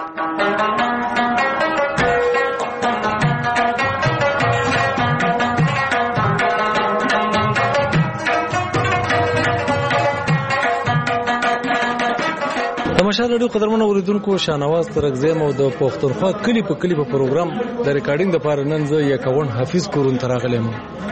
تماشا لري قدرمن اوریدونکو شانواز ترغزیم او د پښتونخوا کلی په پروګرام د ریکارډینګ د پاره نن زه یکون حفیظ کورون تراغلم.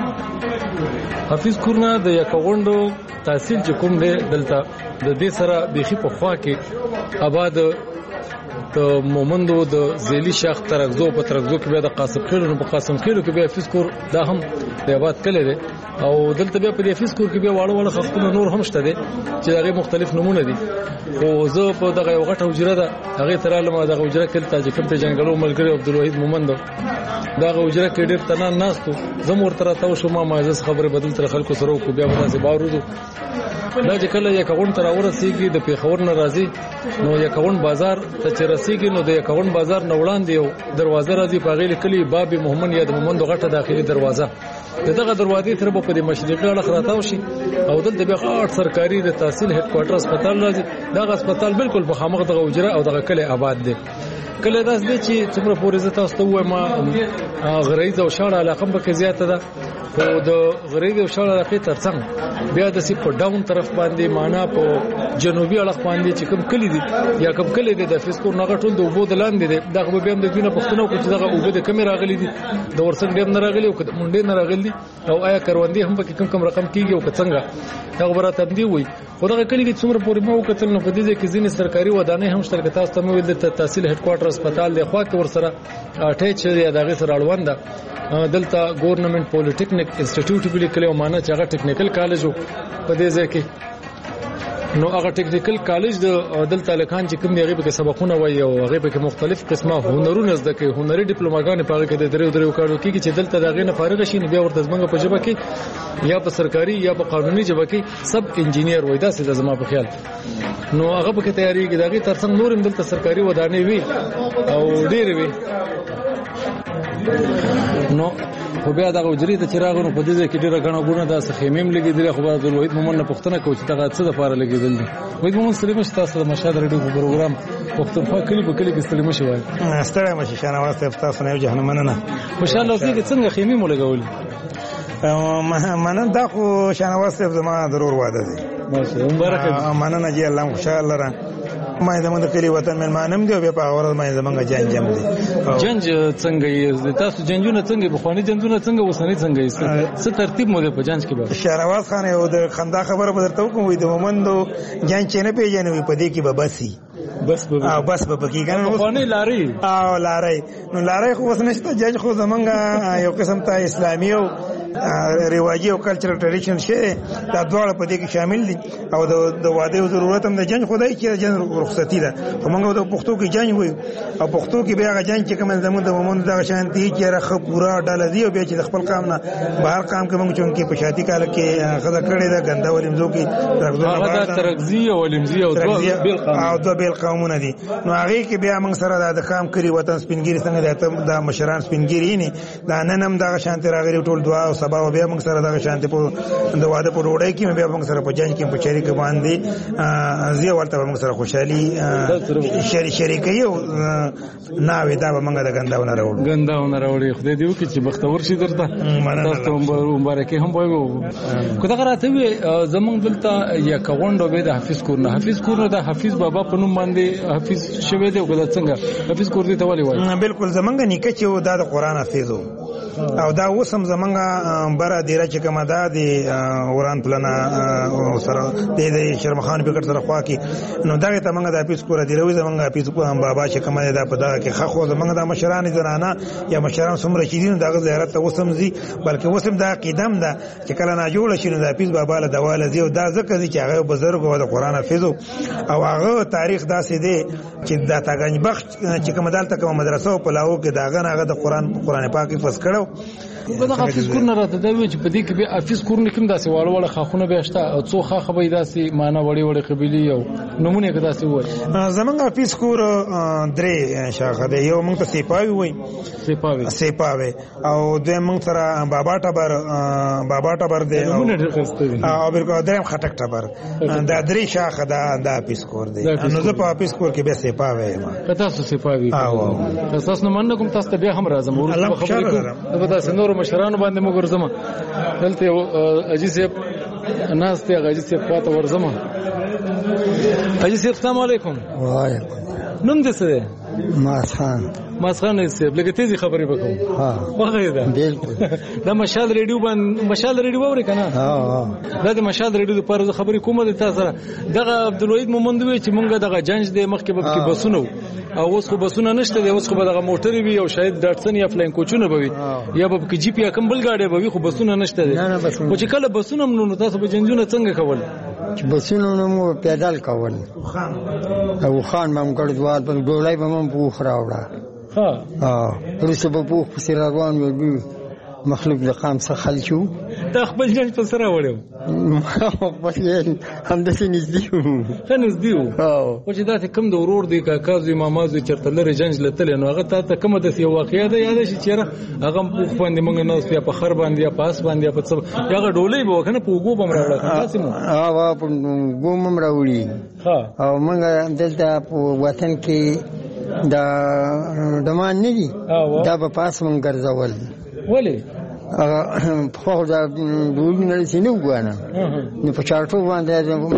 حفیظ کورنا د یکوندو تحصیل چې کوم دی دلته د دې سره بيخي په خوا کې آباد د مومندو د زیلی شاخ ترغزو په ترغزو کې بیا د قاسم خیلو په قاسم خیلو کې بیا حفیظ کور دا هم د آباد کله دی او دلته بیا په حفیظ کور کې بیا واړه خښتونه نور هم شته دي چې هغه مختلف نمونه دي. او زه په دغه یو غټه حجره ده هغه تراله ما دغه حجره کې ته چې کوم په جنگلو ملګری عبدالوحید مومند دغه حجره کې ډېر تنان ناستو زم ورته راته شو ما مازه خبره بدل تر خلکو سره کو بیا به تاسو باورودو دا چې کله یکون تر اورسیږي د پیښور ناراضي نو یکون بازار ته چې رسیږي نو د یکون بازار نه وړاندې یو دروازه راځي په غیله کلی باب محمد یاد مومند غټه داخلي دروازه دغه دروازې تر په دې مشرقي اړه راتاو شي او دلته بیا غاټ سرکاري د تحصیل هډ کوارټر هسپتال راځي دغه هسپتال بالکل په خامخ دغه حجره او دغه کلی آباد دی. کله داس دي چې څومره پورې زته تاسو ته ما غریزه او شاړه علاقه به کې زیاته ده او د غریزه او شاړه علاقه ترڅنګ بیا د سی په ډاون طرف باندې معنا په جنوبي اړخ باندې چې کوم کلی دي یا کوم کلی دي د فیسکور نغټون د وبو د لاندې دي دغه به هم د دینه پښتنو کې چې دغه وبو د کمی راغلي دي د ورسنګ ډیم نه راغلي او د مونډې نه راغلي او آیا کروندې هم په کوم رقم کیږي او څنګه هغه برات هم دی وي خو دغه کلی کې څومره پورې مو کتل نو په دې کې ځینې سرکاري ودانې هم شته تاسو ته مو د تحصیل هډ کوارټر هسپتال د خوا کې ورسره اٹیچ یا دغه سره اړوند دلته ګورنمنت پولیټیکنیک انسټیټیوټ په لیکلو معنی چې هغه ټیکنیکل کالج په دې ځای کې نو هغه ټیکنیکل کالج د دلته لکان چې کوم دی هغه به سبقونه وایي او هغه به مختلف قسمه هنرونه زده کوي هنري ډیپلوماګان په هغه کې د درو کارو کې چې دلته دغه نه فارغ شي بیا ورته زمنګ په جبه کې یا په سرکاري یا په قانوني جبه کې سب انجینیر وای دا څه زما په خیال نو هغه په تیاری کې دغه ترڅنګ نور هم دلته سرکاري ودانې وي او ډېر وي نو خو بیا دغه وجري ته چراغونو په دې کې ډیره غنه غونه د خیمیم لګیدل خو د وحید مومن نه پښتنه کوي چې دغه څه د پاره لګیدل دي وحید مومن سلیم تاسو د مشهد ریډیو پروګرام پښتونخوا کلی په کلی کې سلیم شي وای ستړی مشه شانواز تاسو نه جهنم نه خوشاله اوسئ چې څنګه خیمیم ولګول منن دا خو شانواز ته زما ضرور واده دي ماشه مبارک مننه جی الله خوشاله را ما زموږ د کلی وطن ملمانم دی او په هغه ما زموږ جنجم دی جنج څنګه یې تاسو جنجونه څنګه بخوانی جنجونه څنګه وسنی څنګه یې څه ترتیب مو په جنج کې به شهرواز خان یو د خندا خبره بدرته کوم وي د مومندو جنج نه پیژنوي په دې کې به بسي بس به پکې کنه بخوانی لاري او لاري نو لاري خو وسنشته جنج خو زمونږ یو قسم ته اسلامي او رواجي او کلچرل ټریډیشن شه دا دواړه په دې کې شامل دي او د واده ضرورت هم د جنج خدای چې جنج رخصتي ده موږ د پښتو کې جنج وي او پښتو کې بیا جنج چې کوم زموږ د مومند د شانتي چې راخه پورا ډاله دی او بیا چې خپل کام نه بهر کام کوم چې کې په شادي کال کې خزه کړي دا غندا ولمزو کې ترغزي او ولمزي او دو بیل قومونه دي نو هغه کې بیا موږ سره د کام کړی وطن سپینګری څنګه د مشران سپینګری نه دا ننم د شانتي راغلي ټول دعا او سبا بیا موږ سره د شانتي په د واده په وړای کې بیا موږ سره په جنج کې په شریک باندې زیه ورته موږ سره خوشحالي شریکي او ناوې دا به موږ د غنداونه راوړي خدای دې وکړي چې بختور شي درته تاسو ته مبارکي هم وایو کو دا راته وي زمونږ دلته یا کوندو به د حفیظ کور د حفیظ بابا په نوم باندې حفیظ شوی دی او دا څنګه حفیظ کور دې ته ولې وایي بالکل زمونږ نیکه چې دا د قران حفیظو او دا وسم زمونږ بره دیره چې کومه ده د وران پلنا سره د شرمخان بکر سره خوا کې نو دا ته موږ د حفیظ کور دی روي زمونږ حفیظ کور بابا چې کومه ده په دا کې خو زمونږ د مشران زنانه یا مشران څومره چې دین دغه زیارت ته وسم زی بلکې وسم دا قدم ده چې کله نه جوړ شي نو د حفیظ بابا له دواله زی او دا ځکه چې هغه بزرګ او د قران حفیظ او هغه تاریخ داسې دی چې دا تاګنج بخت چې کومه دلته کومه مدرسه په لاو کې داغه هغه د قران پاک حفظ کړو دا حافظ کورونه راته دا وی چې په دې کې به حافظ کورونه کوم داسې واړه واړه خاخونه به شته او څو خاخه به داسې معنا وړي وړي قبيلي او نمونه کې داسې وای زمونږ حافظ کور درې شاخه دی یو موږ ته سیپاوي وای سیپاوي او دوی موږ سره بابا ټبر دی او بالکل دریم خټک ټبر دا درې شاخه دا حافظ کور دی نو زه په حافظ کور کې به سیپاوي یم تاسو سیپاوي تاسو نو مننه کوم تاسو ته بیا هم راځم ورته خبرې کوم دا تاسو نور مشرانو باندې موږ ورځم دلته اجي صاحب ناس ته اجي صاحب خواته ورځم اجي صاحب السلام علیکم وعلیکم نوم دې څه دی ماسخان صاحب لکه تیزی خبرې وکړو واغې ده بالکل دا مشال ریډیو اوري کنه دا د مشال ریډیو لپاره خبرې کومه ده تاسو دغه عبدالوحید مومند وی چې مونږ دغه جنج د مخکې به کې بسونو او اوس خو بسونه نشته دی اوس خو به دغه موټرې وي او شاید ډاټسن یا فلاین کوچونه به وي یا به کې جی پی یا کمبل گاډي به وي خو بسونه نشته دی او چې کله بسونه نو تاسو به جنجونه څنګه کول چې بسونه نو پیدل کول او خان مم ګړدوار په ډولای به مم پوخ راوړه پرسته په پوخ پسې روان وي مخلوق د قام څخه خل شو تا خپل جنج په سره وړو هم داسې نږدې وو خو چې داسې کم د ورور دی کاکازو مامازو چېرته لرې جنج لتلی نو هغه تا ته کومه داسې یو واقعه ده یاده شي چېره هغه هم پوخ باندې مونږ ناست یا په خر باندې یا په اس باندې یا په څه یا هغه ډولۍ به وه که نه په اوږو به م راوړه داسې مو په اوږو م راوړي او مونږ دلته په وطن کې دا ډمان نه دي دا به پاس مونږ ګرځول ولې خو دا ډولونه داسې نه وګوانه نو په چارټو باندې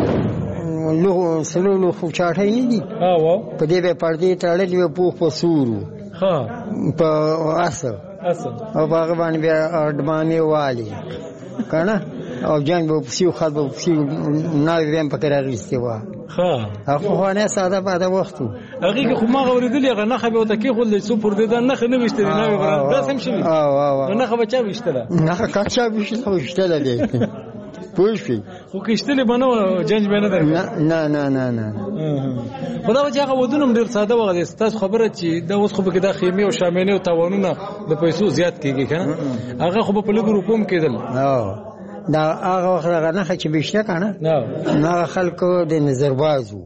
سلو خو چاټی نه دي په دې به پردې تړلې وې پوخ په سورو په اصل او په هغه باندې بیا ډمانې والي که نه او جنګ به پسې و خط به پسې ناوې به هم پکې راغېستې وه هغه پخوانی ساده باده وخت و هغې کې خو ما هغه اورېدلې هغه نښه به ورته کېښودلی څو پر دې دا نښه نه ویشتلې ناوې به داسې هم شوي نو نښه به چا ویشتله نښه که چا ویشتله دی پوه شوې خو که ایشتلې به نه وه جنج به نه درکړي نه خو دا به چې هغه ودونه هم ډېر ساده وغه دی ستاسو خبره چې دا اوس خو به کې دا خیمې او شامینې او تاوانونه د پیسو زیات کېږي که نه هغه خو به په لږو روپو هم کېدل دا هغه وخت هغه نښه چې ویشته که نه هغه خلکو د نظرباز وو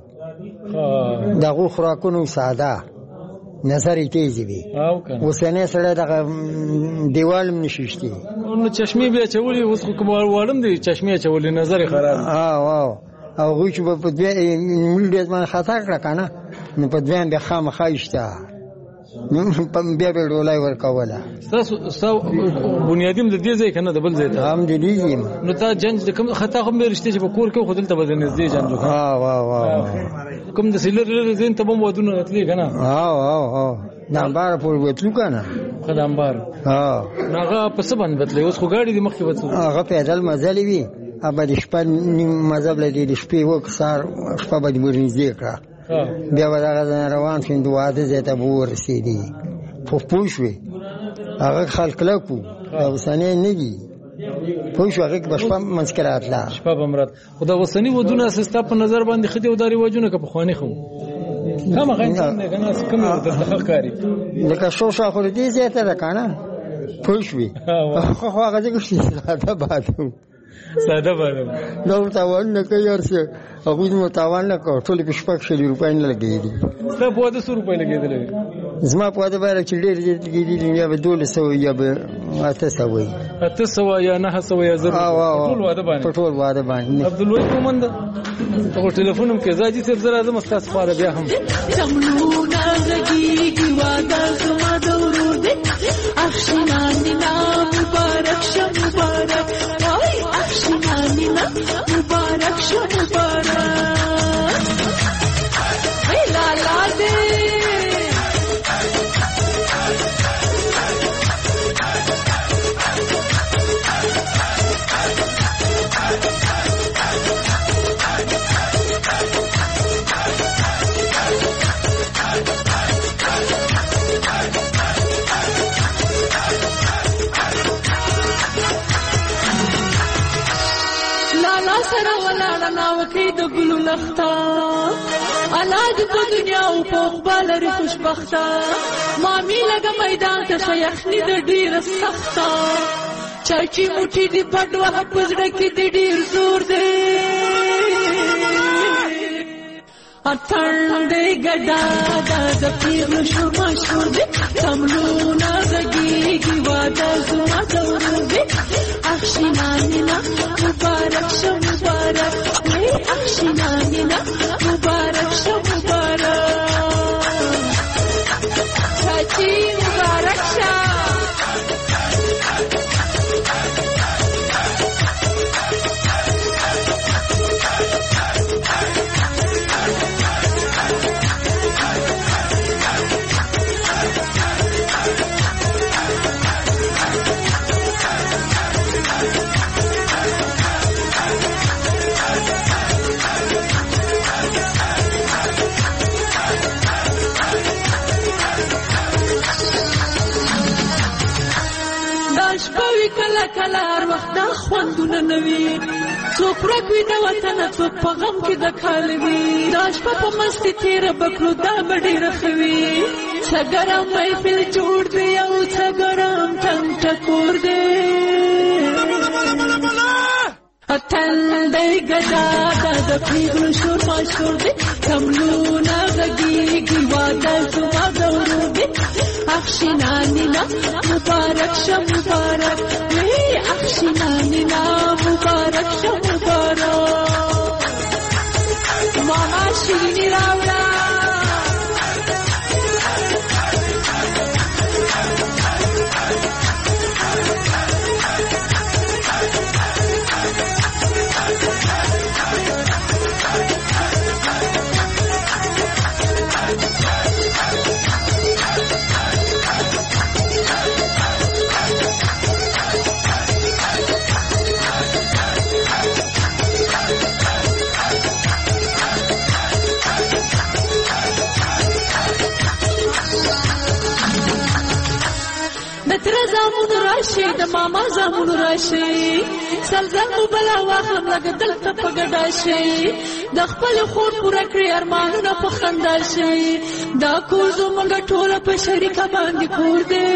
د هغو خوراکونو ساده نظر یې تیز وي اوسنی سړی دغه دیوال هم نشي شتې نو چشمې بیا اچولي اوس خو کوم واړم دی چشمې اچولي نظر یې خراب او هغوی چې به په ملي ډېر باندې خطا کړه که نه نو په دویم بیا خامخا ایشته بیا به ډولۍ ورکوله ستا بنیادي هم د دې ځای که نه د بل ځای ته هم د دې ځای نو تا جنج د کوم خطا خو هم بیا رښتیا چې په کور کې خو دلته به د نږدې جنج وکړه کوم داسې لرې ځای ته به هم ودونه راتلې که نه د امباره پورې بتلو که نه ښه د امبار نو هغه په څه باندې بتلی اوس خو ګاډي دي مخکې بتلو هغه پیدل مزلې وي هغه د شپه نیم مذهب له د شپې وک سهار شپه به دې ورنږدې کړه بیا به دغه ځای روان شو د واده ځای ته به ورسېدې پوه شوې هغه خلک کلک وو اوسنی نه دي پوه شو هغې کې به شپه منځ کې راتله شپه به م رات خو د اوسني ودونه ستا په نظر باندې ښه دي او دا رواجونه که پخواني ښه وو خامخا انسان دی که نه کوم درته ښه ښکاري لکه شوشا خو د دې ځای ته ده که نه پوه شوې خو هغه ځکه ساده باده وو ساده باده دا تاوان نه کوي هر څه هغوی مو تاوان نه کوه ټولې په شپږ شلي روپۍ نه لګېدي ستا په واده څو روپۍ لګېدلی زما په واده باندې چې ډېر لګېدلي یا به 1200 یا به 800 یا 900 یا 1000 په ټول واده باندې عبدالوحید مومند ته خو ټلیفون هم کې زاجي صاحب زه راځم ستاسو خواله بیا هم چملونه غږېږي واده زما د ورور دی اخشنانینا مبارک شه مبارک وای اخشنانینا مبارک شه مبارک ای لالا دی سره ولاړه ناوکۍ د ګلو لخته انا دې په دنیا او پوخ لري خوشبخته مامي لګه میدان ته شیخني د ډیره سخته چاچی موټی دی پټوا پزړه کې دی ډیر زور دی اتن دی ګډا د پیغلو شو مشهور دی تملونا زګیږي واده زما دورو دی اخشینانینا مبارک شو مبارک وی اخشینانینا مبارک شو مبارک چاچی مبارک شو کلا کلا هر وخت دا خوندونه نوي څوک ورکوي د وطن څوک په غم کې د کال وي دا شپه په مستي تېره بکړو دا به ډېره ښه وي څه ګرم محفل جوړ دی او څه ګرم ټنګ ټکور دی اتل دی ګډا د پیغلو شور مشهور دی کملونه غږیږي واده زما دورو دی اخشینانینا مبارک شو مبارک وی اخشینانینا مبارک شو مبارک ماما شیرینی راوړه زامون راشي د ماما زامون راشي سلزم بلا واخلم لګ دلته په ګډا شي د خپل خور پوره کړی ارمانونه په خندا شي دا کور زموږ ټول په شریکه باندې کور دی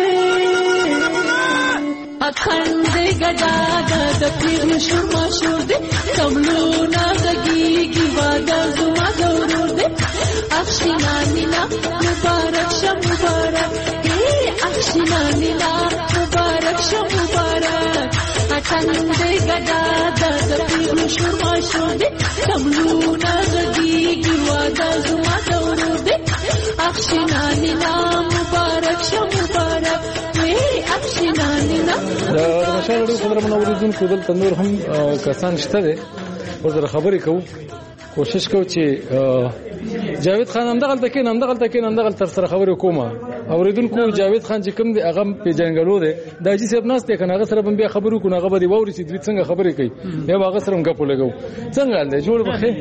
اخند ګډا د پیغلو شور مشهور دی کملونه غږیږي واده زما دورور دی اخشینانینا مبارک شو مبارک اخشینانینا مبارک شو مبارک اخند ګډا د پیغلو شور مشهور دی کملونه غږیږي واده زما دورور دی اخشینانینا مبارک شو مبارک اخشینانینا د مشاورې خبره منوریدونکو دلته نور هم کسان شته دي ورته خبرې کوو کوشش کوو چې جاوید خان همدغه تر سره خبرې کومه اوریدونکو جاوید خان چې کوم دی هغه په جنګلو دی دا چې سب ناس ته کنه هغه سره بیا خبرو کو هغه به ووري چې دوی څنګه خبرې کوي بیا هغه سره غو لګو څنګه حال دی جوړ بخیر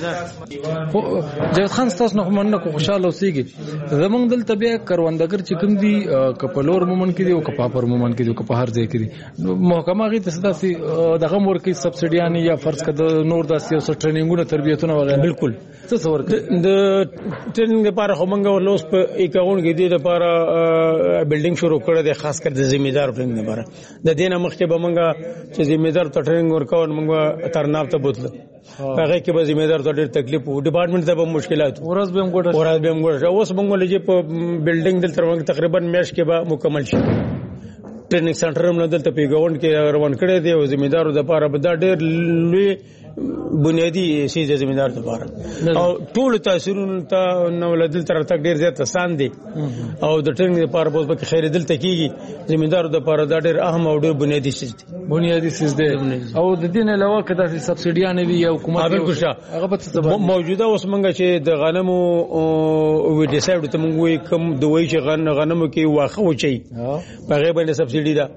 جاوید خان تاسو نه مننه کو خوشاله اوسېږي زمونږ دلته بیا کروندګر چې کوم دی کپلور مومن کې دی او کپاپر مومن کې دی او کپهر ځای کې دی محکمه غي تاسو دغه مور کې سبسډیانی یا فرض کړه نور داسې او ټریننګونه تربیتونه وغیرہ بالکل څه څور د ټریننګ لپاره همغه ولوس په اکاونټ کې دی لپاره بلډینګ شروع کړه د خاص کر د ذمہدار ټریننګ لپاره د دینه مخکې به مونږه چې ذمہدار ته ټریننګ ورکاو مونږه ترناف ته بوتل هغه کې به ذمہدار ته ډېر تکلیف وو ډپارټمنټ ته به مشکلات ورځ به موږ اوس مونږ لږه په بلډینګ دل تر تقریبا میش کې به مکمل شي ټریننګ سنټر هم دلته په ګاوند کې روان کړی دی او ذمہدارو د لپاره به دا ډېر لوی بنیادی سیزه ذمہدار لپاره او ټول تاثیرونه ته نو لدل تر تک ډیر زیات آسان دي او د ټریننګ لپاره به خیر دلته کیږي ذمہدارو لپاره دا ډیر اهم او ډیر بنیادی سیز دي او د دین علاوه کدا سبسډیانه وی او حکومت هغه په موجوده اوس منګه چې د غنمو وی ډیسایډ ته موږ کوم دوی چې غنمو کې واخه وچی په غیبه سبسډی ده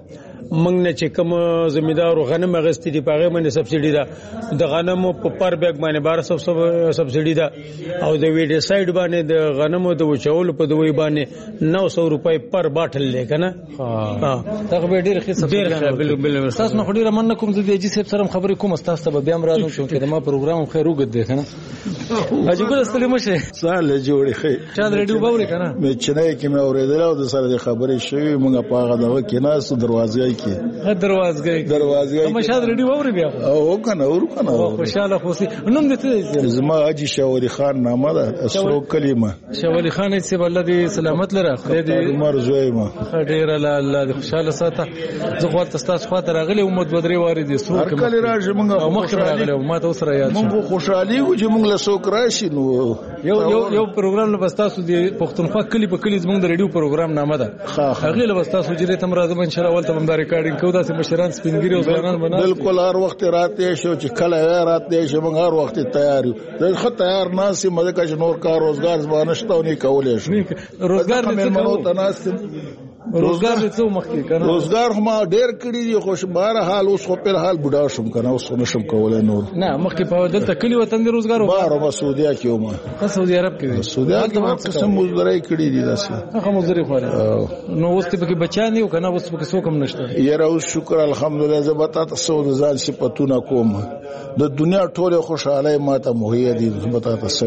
موږ نه چې کوم زمیندار غنم اغستې دي په هغه باندې سبسيډي ده د غنمو په پر بیگ باندې 1200 سبسيډي ده او د ویډي سایډ باندې د غنمو د وچولو په دوی باندې 900 روپۍ پر باټل لګنه دا به ډیر ښه سبسيډي بل تاسو نو ډیر من کوم د دې صاحب سره خبرې کوم تاسو ته بیا مرادو شو چې ما پروګرام خیر وګد دی کنه اجي ګل استلې مشه ساله جوړې خې چا ریډیو باور کنه مې چنای کې مې اوریدل او د سره خبرې شوې موږ په هغه دغه کې ناس دروازې کې دروازې ما شاد ریډیو باور بیا او کنه خوشاله خوسي نوم دې زما اجي شاوري خان نامه ده اسرو کلمه شاوري خان چې بل دې سلامت لره خدای دې عمر زویما ډیر الله دې خوشاله ساته زه خو تاسو خاطر راغلی او مد بدري واره دي سرو کې کله راځي موږ مخ راغلی ما ته سره یاد موږ خوشحالي و چې موږ له سوک راشي نو یو پروګرام له بستاسو دی پښتونخوا کلی په کلی زموږ د ریډیو پروګرام نامه ده هغه له بستاسو چې تم راځم ان شاء الله ولته هم دا ریکارډینګ کوو داسې مشران سپینګری او ځوانان بنا بالکل هر وخت راته شو چې کله راته شو موږ هر وخت تیار یو زه تیار ناسي مزه کا نور کار روزګار ځوانشته او نه کولای شو روزګار دې څه تناسب روزګار دې څو مخکې کنه روزګار هم ډېر کړی دی خو بهر حال اوس خو په حال بډا شم کنه اوس نشم کولای نور نه مخکې په دلته کلی وطن دی روزګار بهر او سعودیا کې ومه سعودي عرب کې سعودي عرب کې قسم مزدوري کړی دي داسې هغه مزدوري خو نو اوس ته به بچانی او کنه اوس به څوک هم نشته یاره اوس شکر الحمدلله زبتا تاسو د ځان صفاتونه کوم د دنیا ټوله خوشاله ماته مهیا دي زبتا تاسو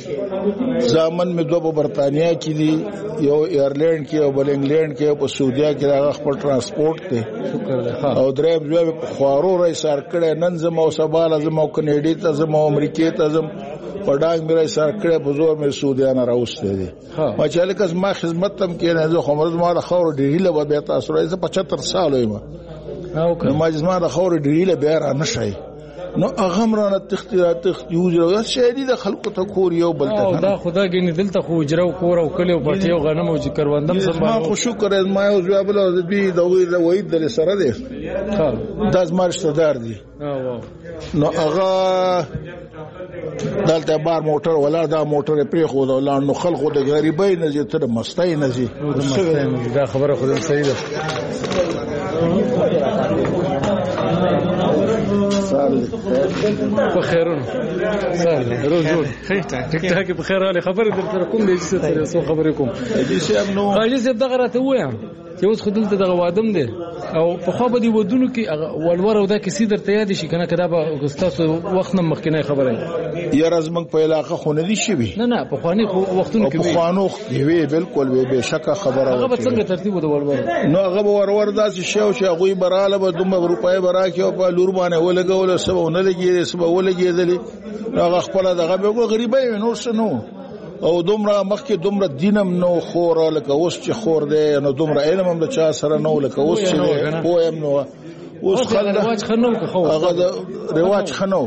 ځامن مې دوه برتانیا کې دي یو ایرلند کې او بل انګلند کې او په سعودیا کې هغه خپل ترانسپورت ته او درېم ځوی په خوارو رای سار کړه نن زما او سباله زما کنيډي ته زما امریکای ته زما پډاګ مې سار کړه په زور مې سعودیانه راوسته دي ما چې لکه ما خدمت تم کې نه زه خمر زما د خور ډیله به به تاسو راځه 75 سال ویم او که ما زما د خور ډیله به را نشي نو اغمرانه تختیرات یوز او شهري د خلکو ته کور یو بل ته دا خدا ګنې دلته خو اجرو کور او کلی او پټي او غنم او کروندم سم ما خو شکر ما او جواب له دې د وحید د سره دی دا زما رشتہ دار دي نو هغه دلته بار موټر ولا دا موټر پرې خو دا لاندو خلکو د غریبۍ نه چې تر مستای نه زی دا خبره خو صحیح ده بخيرون سهل روزور ټیک ټاک بخیر علي خبر در کوم دي چې څه خبرې کوم اجي سي دغه راته وایم چې اوس خدلته دغه وادم دي او په خو به دي ودونو کې ولور او دا کې سي درته یاد شي کنه کدا به استاد وخت نه مخکنه خبره یا رزمنګ په علاقه خو نه دي شي نه په خواني وختونو کې په خوانو وی بالکل به شک خبره هغه څنګه ترتیب د ولور نو هغه ورور داسې شو چې هغه براله به دومره روپۍ برا کې او په لور باندې ولګول سبا نه لګي سبا ولګي هغه خپل دغه به غریبای نور شنو او دومره مخکې دومره دینم نو خور لکه اوس چې خور دی نو دومره علم هم د چا سره نو لکه اوس چې پویم نو اوس رواج خنو که هغه رواج خنو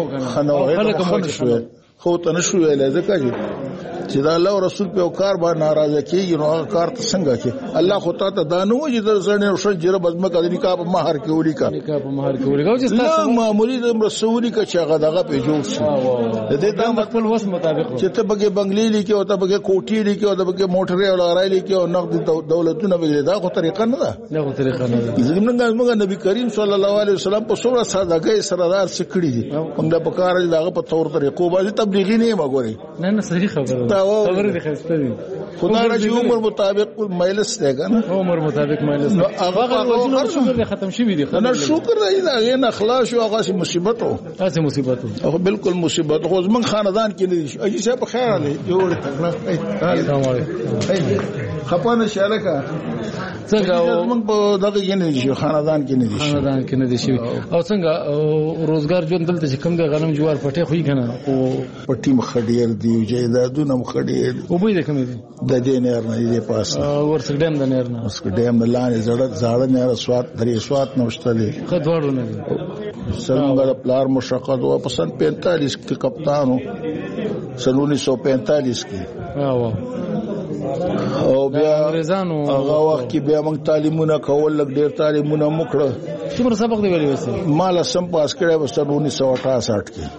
خو ته نشو ویل ځکه چې دا الله او رسول په کار باندې ناراضه کیږي نو هغه کار ته څنګه کې الله خو ته دانو چې د زړه او شن جره بزمه کړي کا په مہر کې وړي کا چې تاسو معمولی د رسولي کا چې هغه دغه په جوړ شي د دې د خپل وس مطابق چې ته بګي بنگلي لیکي او ته بګي کوټي لیکي او ته بګي موټر او لارای لیکي او نقد دولتونه بګي دا خو طریقه نه ده زمونږ نبی کریم صلی الله علیه وسلم په څوره سادهګۍ سردار سکړي دي موږ د پکار دغه په تور طریقو باندې تبلیغي نه مګوري نه صحیح خبره خبره دي خسته دي خدای راځي عمر مطابق مایلس دی کنه عمر مطابق مایلس هغه شکر ختم شي دي نه شکر دی دا نه اخلاص او هغه مصیبت او بالکل مصیبت خو زمون خاندان کې نه دي اجي صاحب خیر علي جوړ تکړه السلام علیکم خپانه شالکا څنګه زمون په دغه کې نه دي خاندان کې نه دي او څنګه روزګار جون دلته چې کوم د غنم جوار پټه خوې کنه او پټي مخډیر دی جیدادونه مخډیر او به د کوم دي د دې نهر نه دی پاس ورڅ ډیم د نهر نه اوس ډیم لاندې زړه نهر سوات درې سوات نوشته دي خدوړو نه دي څنګه پلار مشقت او په سن 45 کې کپتانو سن 1945 کې او بیا انګريزانو هغه وخت کې بیا موږ تعلیمونه کول لګ ډیر تعلیمونه مکړه څومره سبق دی ویلي وسه مال سم پاس کړه وسه 1968 کې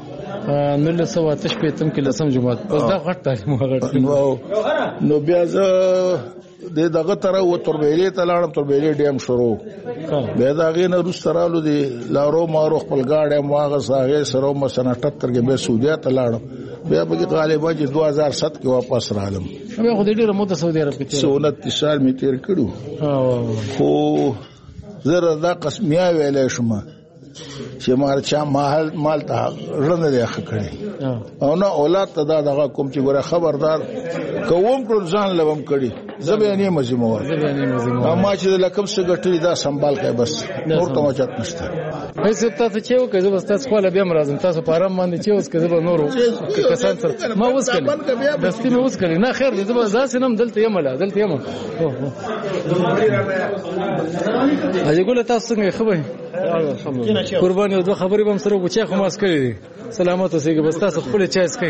1985 کې لسم جماعت بس دا غټ تعلیم نو بیا زه د دغه تر و تربیلې ته لاړم تربیلې ډیم شروع بیا دا غینه روس ترالو دی لارو مارو خپل گاډه ماغه ساغه سره مسنه 78 کې به سعودي ته لاړم بیا به غالبا چې 2007 کې واپس رالم بیا خو دې ډیره مده سعودي عرب کې 29 سال می تیر کړو خو زره دا قسمیا ویلې شوم چې مارچا مال ته رنه دی خکړي او نه اولاد ته دا دغه کوم چې ګوره خبردار کوم ټول ځان لوم کړي زبې نه مزمو ما چې لکم څه ګټلې دا سنبال کوي بس نور ته مچات نشته هیڅ تاسو چې وکړئ زه بس تاسو خپل بیا مرزم تاسو په آرام باندې چې اوس کزه به نورو کسان سره ما اوس کړی دستي مې اوس کړی نه خیر دې زه ځاسې نم دلته یم اجي ګول تاسو څنګه خبرې قرباني او دوه خبرې به سره وچې خو ماس کړې دي سلامت اوسئ بس تاسو خپل چای اسکئ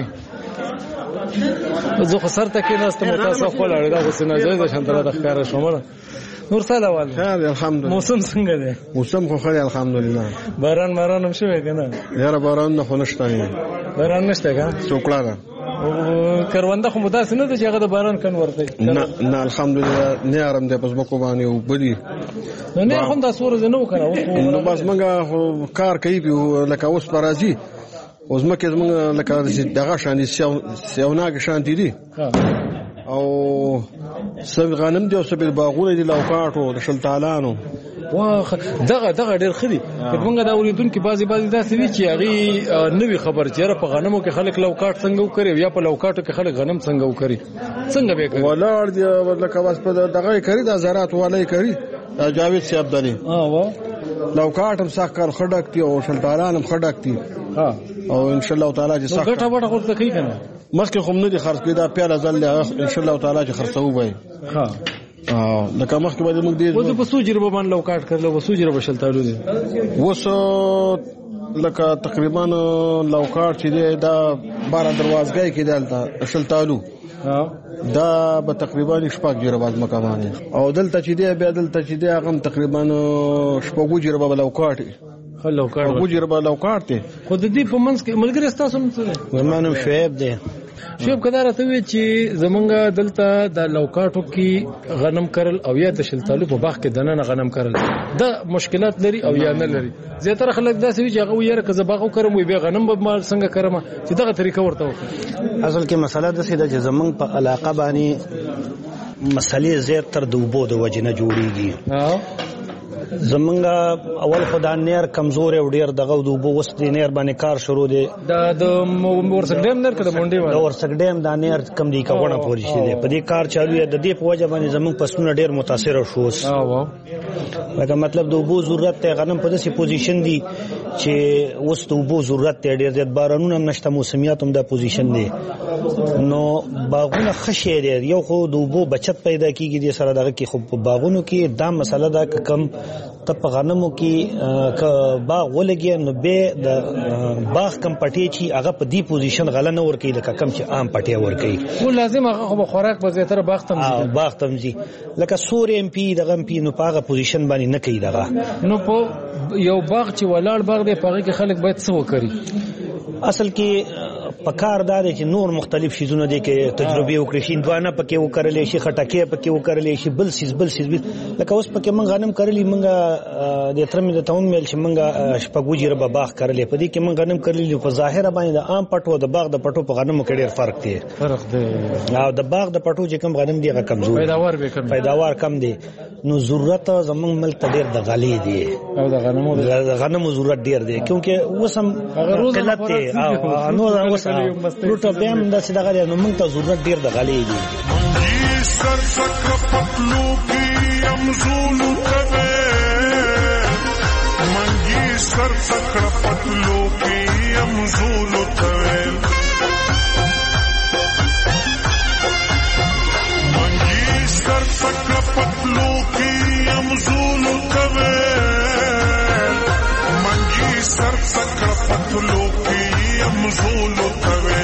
زه خو سر ته کې ناستم تاسو خپل اړه غوښنه ناجایز شانتره د ښکار شومره نور سلام خیر الحمدلله موسم څنګه دی موسم خو خیر الحمدلله باران هم شوی کنه یاره باران نه خو نشته باران نشته کا څوکړه ده کرونده خو مداس نه ده چې هغه د باران کن ورته نه الحمدلله نه آرام دی پس بکو باندې او بدی نه هم دا سور زنه وکړه نو بس منګه کار کوي لکه اوس پرازي اوس مکه زمونږ لکه دغه شان دي سیاوناګ شان دي او سب غنم دي او سب باغونه دي لوکاټو د شلتالانو واخ دغه ډیر خري موږ دا اوریدونکو بعضي داسې وی چې هغه نوې خبر چیرې په غنمو کې خلک لوکاټ څنګه وکړي یا په لوکاټو کې خلک غنم څنګه وکړي څنګه به کوي ولر دي لکه واس په دغه کوي د زراعت والي کوي جاوید صاحب دلی لوکاټ هم ساکر خډک دي او شلتالان هم خډک دي او ان شاء الله تعالی چې ساکر ګټه وټه ورته کوي کنه مخکې خو نه دي خرڅ کېدا پیاله ځل ان شاء الله تعالی چې خرڅو وای لکه مخکې باندې موږ دې وځو په سوجربه باندې لوکاټ کړل او سوجربه شلتالو دي وسو لکه تقریبا لوکاټ چې دا 12 دروازګۍ کې دلته شلتالو دا به تقریبا شپږ جربات مکمانه او دلته چې دی بیا دلته چې دی هغه تقریبا شپږ جربه لوکاټ لوکاټ وګجربه لوکاټ ته خو د دې په منځ کې ملګری تاسو هم څه ورمانو شعیب دی شعیب کدا راته وی چې زمونږه دلته د لوکاټو کې غنم کرل او یا د شلتالو په باغ کې دنه غنم کرل دا مشکلات لري او یا نه لري زیاتره خلک دا سوي چې هغه یې که زباغو کرم وي به غنم به مال څنګه کرم چې دغه طریقه ورته وکړي اصل کې مسله د سیده چې زمونږ په علاقه باندې مسلې زیات تر د وبو د وجنه جوړیږي زمونږه اول خدای نیر کمزور او ډیر دغه د وبو وست نیر باندې کار شروع دی د ورسک ډیم نیر کده مونډي د ورسک ډیم د نیر کم دی کونه پوری شي په دې کار چالو دی د دې په وجه باندې زمونږ پسونه ډیر متاثر شو لکه مطلب د وبو ضرورت ته غنم په داسې پوزیشن دی چې اوس د وبو ضرورت ته ډیر زیات بارانونه نشته موسمیات هم د پوزیشن دی نو باغونه خشه دی یو خو د وبو بچت پیدا کیږي د سره دغه کې خو باغونو کې دا مسله دا کم ته په غنمو کې باغ ولګي نو به د باغ کم پټي چې هغه په دی پوزیشن غل نه ور کوي لکه کم چې عام پټي ور کوي خو لازم هغه خو خوراک به زیاتره باغ تمزي لکه سور ام پی دغه ام پی نو پاغه پوزیشن باندې نه کوي دغه نو په یو باغ چې ولاړ باغ دی پاغه کې خلک باید څه وکړي اصل کې پکار دار چې نور مختلف شیزونه دي کې تجربه وکړي شي دوانه پکې وکړلې شي خټکې پکې وکړلې شي بل سیز لکه اوس پکې مونږ غنم کړلې مونږ د ترمه د تاون مل چې مونږ شپږوجي رب باغ کړلې په دې کې مونږ غنم کړلې په ظاهر باندې د عام پټو د باغ د پټو په غنمو کې ډېر فرق دی او د باغ د پټو چې کم غنم دی هغه کمزور پیداوار کم دی نو ضرورت زمونږ ملک ډېر د غلي دی او د غنمو ضرورت ډېر دی کیونکه وسم قلت دی او نو وسم روټه بهم د څه دغه نو موږ ته ضرورت ډیر د غلي دی سر سکر پتلو کی امزولو کوي منګي سر سکر پتلو کی امزولو کوي منګي سر سکر پتلو کی امزولو کوي منګي سر سکر پتلو کی امزولو کوي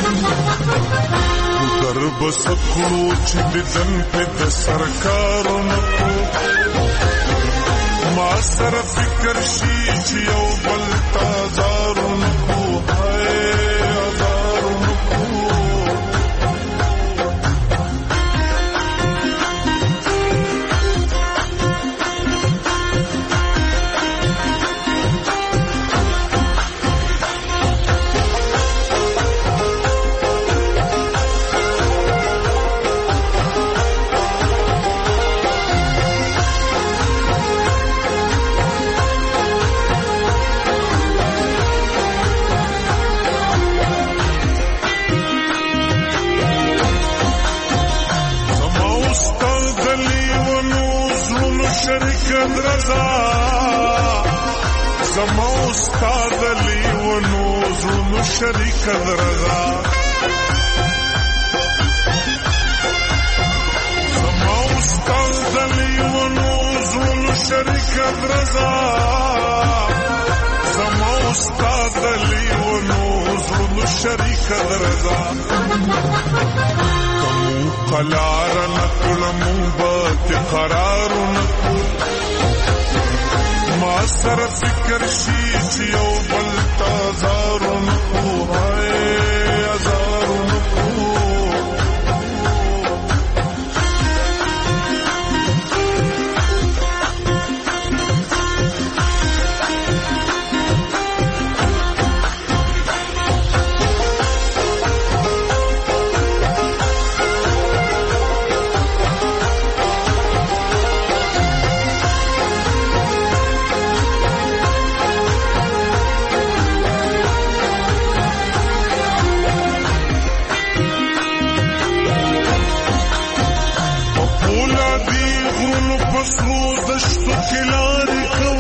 در بسکړو چې د جن په د سرکارونو ما سره فکر شي چې یو بل تازارونو هاي شریک درزا زما استاد لیونو زړونو شریک درزا زما استاد لیونو زړونو شریک درزا زما استاد لیونو زړونو شریک درزا قلار نکل موبت قرار نکل ما سر فکر شیچ یو بلتا زارو نکو ہائے ازارو نکو پسرو دشتو کلاری کو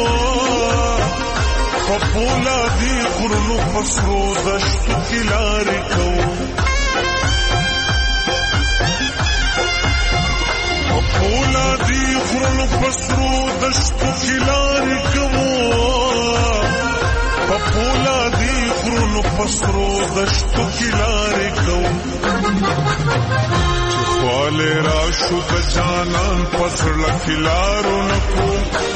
پپولا دی غرلو پسرو دشتو کلاری کو پپولا دی غرلو پسرو دشتو کلاری کو پپولا دی غرلو پسرو دشتو کلاری کو والے راشو د جانان پسړه کلارو نکو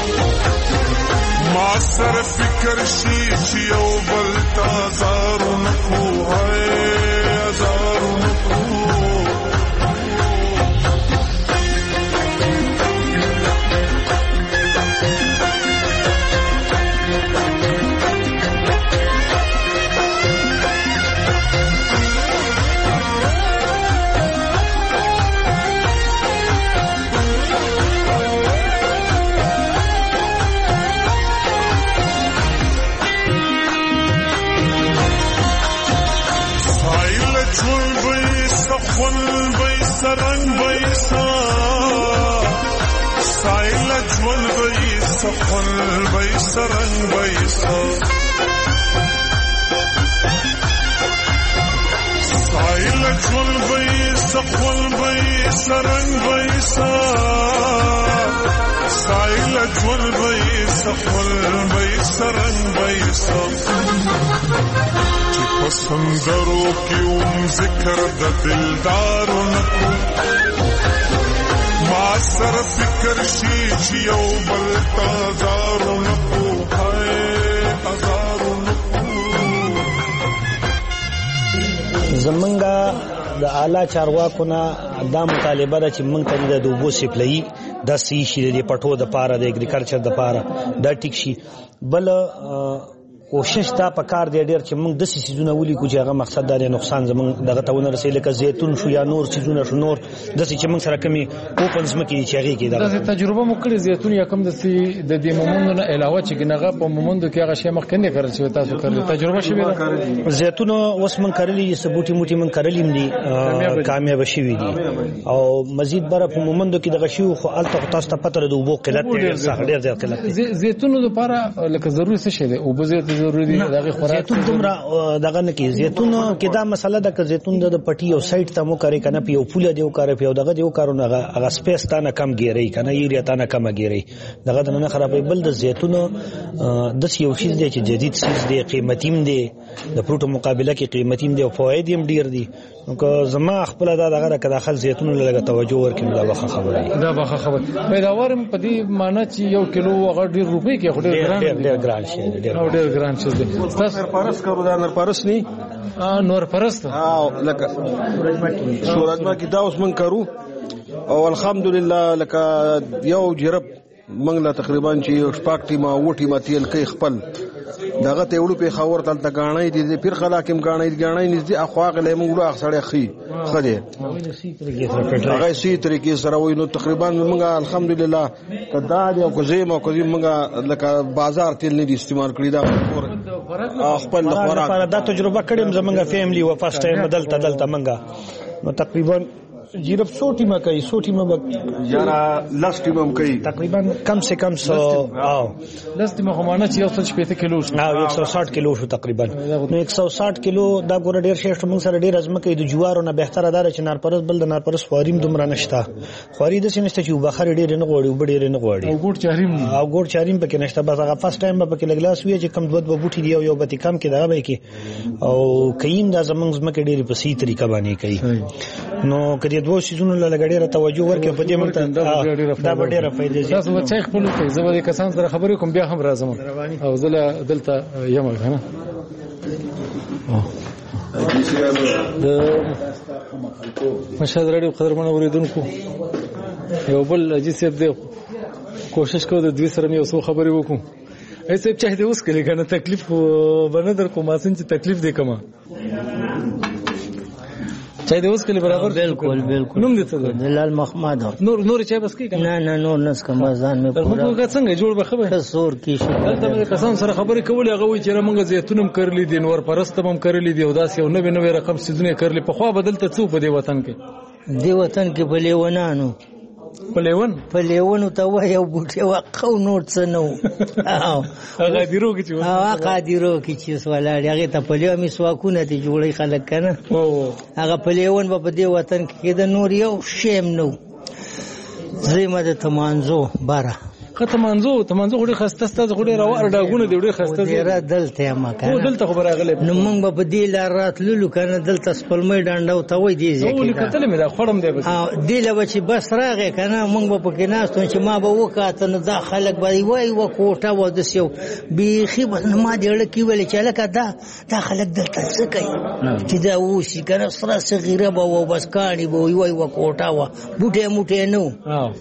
ما سر فکر شي چې یو بل تازارو نکو هاي ازارو نکو سرنگ بیسا سائل جول بیسا خل بیسا رنگ بیسا سائل جول بیسا خل بیسا رنگ بیسا سائل جول بیسا خل بیسا رنگ بیسا پسندرو کیوں ذکر د دلدارو نکو ما سر فکر شي چې یو بل تازارو نکو هاي ازارو نکو زمونږه د اعلی چارواکو نه دا مطالبه ده چې موږ ته د اوبو سپلای د سی شي د پټو د پاره د اګریکلچر د پاره دا ټیک شي بل کوشش تا پکار دی ډیر چې موږ د سيزونه ولي کو چې هغه مقصد دا نقصان زمون دغه تاونه رسېل ک زيتون شو یا نور سيزونه شو نور د چې موږ سره کمی اوپنز مکه چې هغه کې دا تجربه مو کړې زيتون یا کم د مومندو نه علاوه چې ګنغه په مومندو کې هغه شی مخکنه کړل چې تاسو کړل تجربه شوه زيتون اوس من کړلې سبوټي موټي من کړلې دي کامیاب شوي دي او مزید بر په مومندو کې دغه شی خو الته تاسو ته پته د وبو قلت ډیر زیات قلت زيتون لپاره لکه ضروري څه شی دی او بزیت ضروري دی دغه خوراک زيتون دومره دغه نه کې زيتون کې دا مسله ده چې زيتون د پټي او سایت ته مو کوي کنه په یو پوله دیو کار په دغه دیو کارونه هغه سپیس تا نه کم ګیری کنه یې تا نه کم ګیری دغه نه خرابې بل د زيتون د یو شی دی چې جدید سیس دی قیمتیم دی د پروتو مقابله کې قیمتیم دی او فواید هم ډیر دي نو زما خپل دغه داخل زيتون لږه توجه ورکړم دا واخه خبره پیداوار په دې معنی چې یو کیلو هغه ډیر روپۍ کې ډیر ګران شي ډیر ګران شي تاسو پرس کړو دا نر پرس نه نور پرست لکه سورجما کې دا اوس من کړو او الحمدلله لکه یو جرب منګلا تقریبا چې شپږ ټیمه وټی ماتیل کې خپل دغه ته وړو په خاور تل ته غاڼې دي پیر خلاکم غاڼې نږدې اخواغ له موږ اخسړې خدي هغه سي طریقې سره وینو تقریبا موږ الحمدلله کدا دی او کوزیم موږ لکه بازار تل نه استعمال کړی دا خپل خوراک دا تجربه کړم زمونږه فیملی و فرست ټایم دلته موږ نو تقریبا جیرب 100 ټیمه کوي 100 ټیمه یاره لاس ټیم هم کوي تقریبا کم سے کم 100 لاس ټیمه خو مانه چې 160 کیلو شو 160 کیلو شو تقریبا نو 160 کیلو دا ګور ډیر شې موږ سره ډیر ازمکه د جوارو نه بهتره دار چې نارپرس بل د نارپرس خواریم دومره نشته خواري د سینسته چې بخار ډیر نه غوړي وبډیر نه غوړي او ګور چاریم پکې نشته بس هغه فرست ټایم به پکې لګلاس وی چې کم دوت به بوټي دی یو به کم کې دا به کې او کین دا زمنګ زمکه ډیر په سي طریقه باندې کوي نو کدی دوه سيزونو لګړې را توجه ورکې په دې ملته دا ډیره فائدې دي تاسو چې خپل ته زبر کسان سره خبرې کوم بیا هم راځم او زله دلته یم کنه مشهد رادیو قدرمن اوریدونکو یو بل اجي سیب دی کوشش کوو د دوی سره یو څو خبرې وکړو ایسه چې دې اوس کلی کنه تکلیف باندې در کومه سن چې تکلیف دی کما چای دې اوس کلی برابر بالکل نوم دې څه دلال محمد نور چای بس کې نه نور نس کوم ځان مې پورا څنګه جوړ بخبه سور کې شو دلته کسان سره خبرې کولې هغه وی چې موږ زیتونم کړلې دي نور پرستم هم کړلې دي او داس یو نوې رقم سيزونه کړلې په خو بدلته څو په دې وطن کې دی وطن کې په لیونانو په لیونو ته وای او بوټي وقو نور څه نو هغه دیرو کې چې هغه دیرو کې چې سوالای هغه ته په لیو می سواکونه ته جوړي خلک کنه هغه په لیون په دې وطن کې د نور یو شیم نو زما د تمانزو بارا تمانزو غوډه خسته ست غوډه راو اډاګونه دی غوډه خسته دی را دلته ما کنه دلته خبر راغله نو موږ په دې لار راتللو کنه دلته سپلمې ډانډو ته وای دی ځکه نو کتل مې دا خړم دی بس دی له چې بس راغې کنه موږ په کې ناستو چې ما به وکاته نو دا خلک به وای و کوټه و د سیو بیخي بس ما دې لکه ویل چې لکه دا خلک دلته څه کوي چې دا وسی کنه سره صغیره به و بس کانی به وای و کوټه و بوټه موټه نو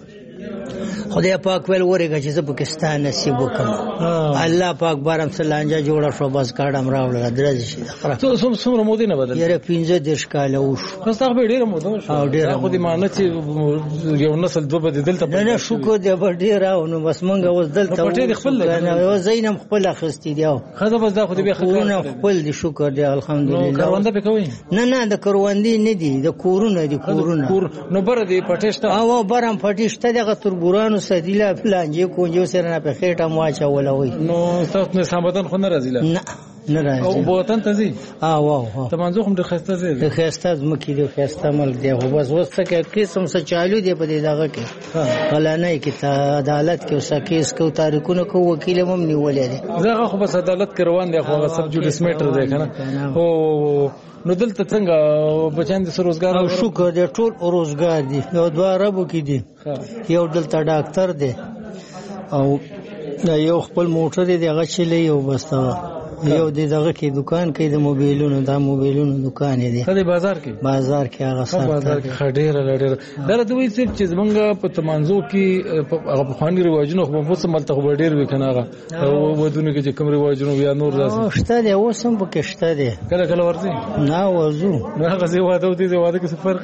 خدای پاک ویل ورګه چې پاکستان نصیب وکم الله پاک بارم سلانجا جوړه شو بس کاډم راوړل درځي شي ته څومره مودې نه بدل یاره 15 کال اوس خو تاسو به ډیره موده شو خو دې معنی چې یو نسل دوه بدل ته نه شکر دې ډیره نو بس مونږ اوس دلته پټې خپل نه زینم خپل اخستې دی خزه بس دا خو دې کورونه خپل دي شکر دې الحمدلله کاروانده به کوي نه د کاروندې نه دي د کورونه دي کورونه نو بر دې پټېشته او برم پټېشته دغه تربورانو سدیلا پلانجه کوجو سره نه په خېټه مواچا ولوي نو تاسو نه سمبدن خو نه راځي نه راځي او بوتن ته زی واه تمنځو هم د خسته زی د خسته مکی د خسته مل دی خو بس وسته کې قسم څه چالو دی په دې دغه کې غلانه کې عدالت کې اوسه کیس کو تاریخونو کو وکیل هم نیولې دي زغه خو بس عدالت کې روان دی خو سب جوډیس میټر دی کنه او نو دلته څنګه بچان د روزګار او شکر دې ټول روزګار دي یو دوه عربو کې دي یو دلته ډاکټر دی او یو خپل موټر دی هغه چلی یو بس یو دغه کې دکان کې د موبایلونو دکان دی په بازار کې هغه سره بازار کې خډېر دا دوی چې زمونږ په تمانزو کې هغه خواني رواجونه خو په سم ملته خو ډېر وکنه هغه ودونه کې کوم رواجونه یا نور راځي شته دی اوس هم پکې شته دی کله ورځي نه ورځو هغه زی واده کې څه فرق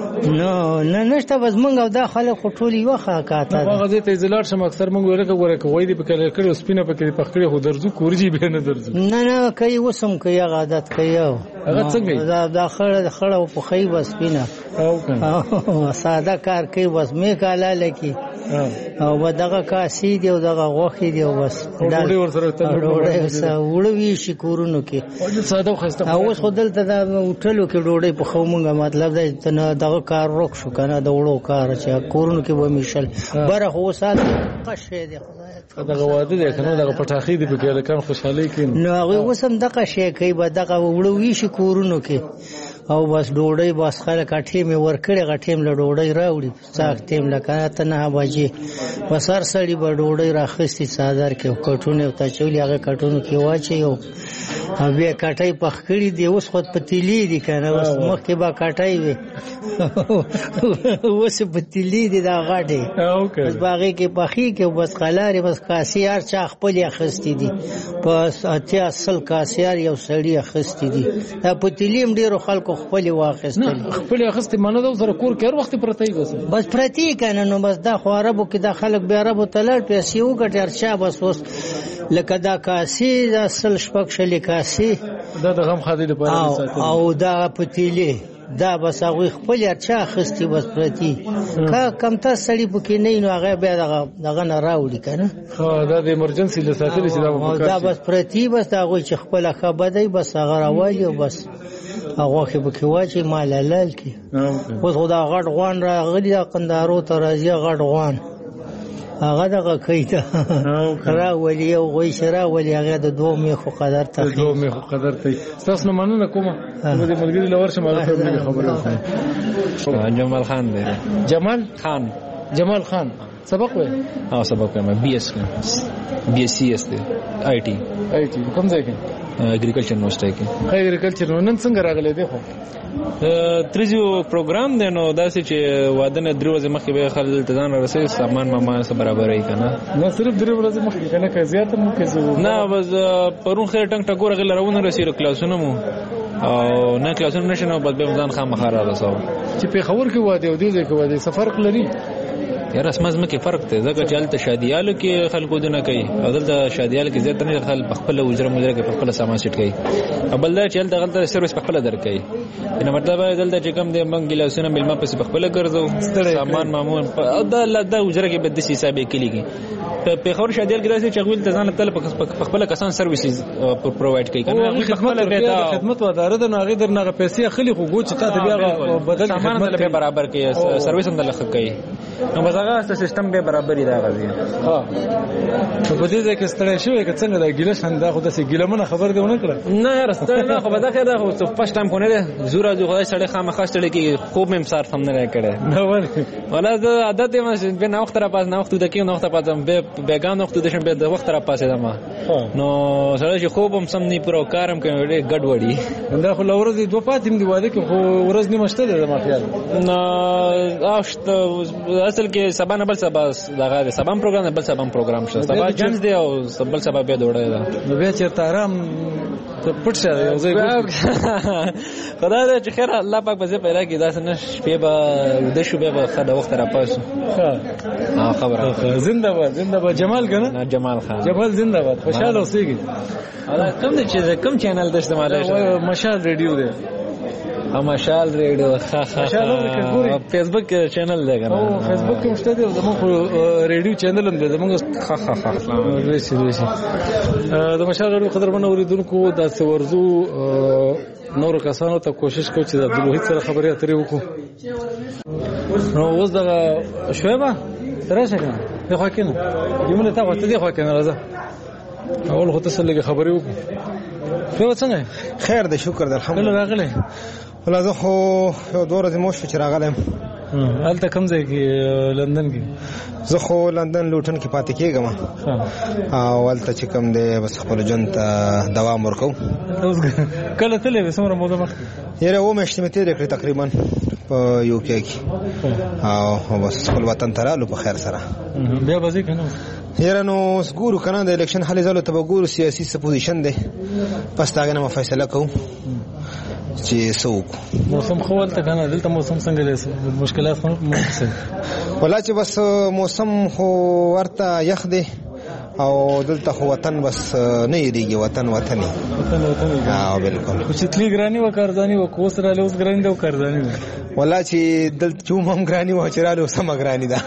نه نشته بس مونږ دا خلک ټول یو خاکاته هغه زه ته زلار شم اکثر مونږ ورکه کوی دی په کله کړو سپینه په کې پخړې خو درځو کورجی به نه درځو نه کوي وسم کوي عادت کوي هغه څنګه دا خړه په خی بس پینه او ساده کار کوي بس می کاله لکی او بدغه کاسي دی او دغه غوخي دی بس ډوډۍ ورسره ته وړوي شي کورونو کې ساده خسته اوس خدل ته دا وټلو کې ډوډۍ په خومنګ مطلب دا دغه کار روک شو کنه د وړو کار چې کورونو کې به مشل بره خو ساده قشه دی دغه واده دی کنه دغه پټاخې دی په کې لکه خوشحالي کې نو هغه وسم دغه شی کوي به دغه وړوي شي کورونو کې او بس ډوډۍ بس خلک اټې مې ورکړې غټېم له ډوډۍ راوړي ساختیم لکه ته نه بجې بس هر سړي به ډوډۍ راخستې څادر کې کټونه ته چولې هغه کټونو کې واچي او بیا کټای پخ کړي دی اوس خود پتیلی دی کنه اوس مخکې با کټای وي اوس پتیلی دی دا غاټه بس باغې کې پخې کې بس خلاري بس کاسيار چا خپل اخستې دي بس اتیا اصل کاسيار یو سړی اخستې دي دا پتیلیم ډیرو خلکو خپل واخستل خپل اخستې منو دا سره کور کې هر وخت پرته بس پرتی کنه نو بس دا خو عربو کې دا خلک به عربو تلل پیسې وګټي ارچا بس اوس لکه دا کاسي دا اصل شپږ شلې کاسي دا د غم خادي لپاره او دا پتیلی دا بس هغه خپل چا خستی بس پرتی کم تاسو سړی پکې نه نو هغه بیا دغه نه راوړي کنه دا د ایمرجنسي د ساتلې چې دا بس پرتی بس هغه چې خپل خبردای بس هغه راوړي بس هغه کې پکې واچي مال حلال کی اوس خدا غټ غوان راغلی قندارو ته راځي غټ غوان هغه دغه کیته را ولي او غوي شرا ولي هغه د 2 میخو قدر ته 2 میخو قدر ته تاسو مننه کومه د ملګری لور شم هغه خبره جمال خان دی جمال خان سبق وې سبق مې بي اس سي اس دی آی ټي کوم ځای کې اګریکلچر یونیورسيټي کې اګریکلچر نن څنګه راغلی دی خو تریزیو پروګرام دی نو داسې چې واده نه 3 ورځې مخکې به خلک ځان رسېږي سامان ما سره برابرې کنه نه صرف 3 ورځې مخکې کنه که زیات مو کې نه بس پرون خیر ټنګ ټکور غل راونه رسېږي کلاسونه مو او نه کلاسونه نشنه بس به ځان خامخا را رساو چې په خبر کې واده او دې کې واده سفر لري یاره اسمه کې فرق دی ځکه چې هلته شادیالو کې خلکو دونه کوي او دلته شادیالو کې زیات نه خلک خپل اجره کې خپل سامان سیټ کوي بل دا چې هلته غلطه سرویس خپل درکوي نو مطلب دلته چې کوم دی موږ ګلاسونه ملما پس خپل ګرځو سامان معمول دا اجره کې بد حساب کېږي په خور شادیال کې داسې چغول ته ځان تل په خپل کسان سرویسز پرووایډ کوي کنه خدمت وداره د ناغې درنه پیسې اخلي خو ګوت ته بیا بدل سامان به برابر کوي سرویس هم دلخ کوي نو بس هغه سیستم به برابر دی دا غزي په دې ځای کې ستړی شوی که څنګه دا ګیله شنده خو داسې ګیلمنه خبر دی ونه کړه نه یار ستړی نه خو به دا خیر دا خو فرست ټایم کونه دی زوره جو خدای سړی خامخا ستړی کی خوب مې مسار هم نه کړه نه ونه ولا دا عادت یې به نه وخت را پاس نه وخت د کې نه وخت پاتم به بیگان وخت د شم به د وخت را پاسه دما نو سړی چې خوب هم سم نه پورو کارم کوي ګډ وړي دا خو لورز دوه پاتیم دی واده کې خو ورځ نیمه شته ده ما خیال نه اصل کې سبا نه بل سبا دغه سبا پروګرام بل سبا پروګرام شته سبا جنس دی او بل سبا به دوړه ده نو بیا چیرته آرام پټ شه یو ځای خدای دې چې خیر الله پاک به پیدا کړي دا څنګه شپې به د شپې به خدای وخت را پاسو ها خبره زنده باد جمال کنه جمال خان جمال زنده باد خوشاله اوسېږي کوم دې چې کوم چینل د استعمال مشال ریډیو دی مشال ریډیو فیسبوک چینل دی کنه او فیسبوک کې مشته دی زموږ ریډیو چینل هم دی زموږ د مشال ریډیو قدرمن اوریدونکو د څورزو نور کسانو ته کوشش کوي چې د عبدالوحید سره خبرې اترې وکړو نو اوس دغه شعیبه سره څنګه د خو کېنه یمنه تا وخت دی خو کېنه راځه اول خو ته لږه خبرې وکړو شعیبه څنګه خیر دی شکر دی الحمدلله راغلی ولا زه خو یو 2 ورځې موش چې راغلم هلته کوم ځای کې لندن کې زه خو لندن لوټن کې پاتې کېږم او هلته چې کوم دی بس خپل ژوند ته دوام ورکوم کله تللی وې څومره موده مخکې یاره 2 میاشتې مې تېرې کړې تقریبا په یو کې او بس خپل وطن ته رالو په خیر سره بیا به ځې که نه یاره نو اوس ګورو که نه د الیکشن حالې ځلو ته به ګورو سیاسي څه پوزیشن دی پس د هغې نه به فیصله کوو چې څه وکړو موسم خو هلته که نه دلته موسم څنګه دی مشکلات خو ولا چې بس موسم خو ورته یخ دی او دلته خو وطن بس نه یریږي وطن ها بالکل چې تلی ګرانی و کارځانی و کوس را لوس ګرانی د کارځانی ولا چې دلته چوم هم ګرانی و چې را لوس سم ګرانی دا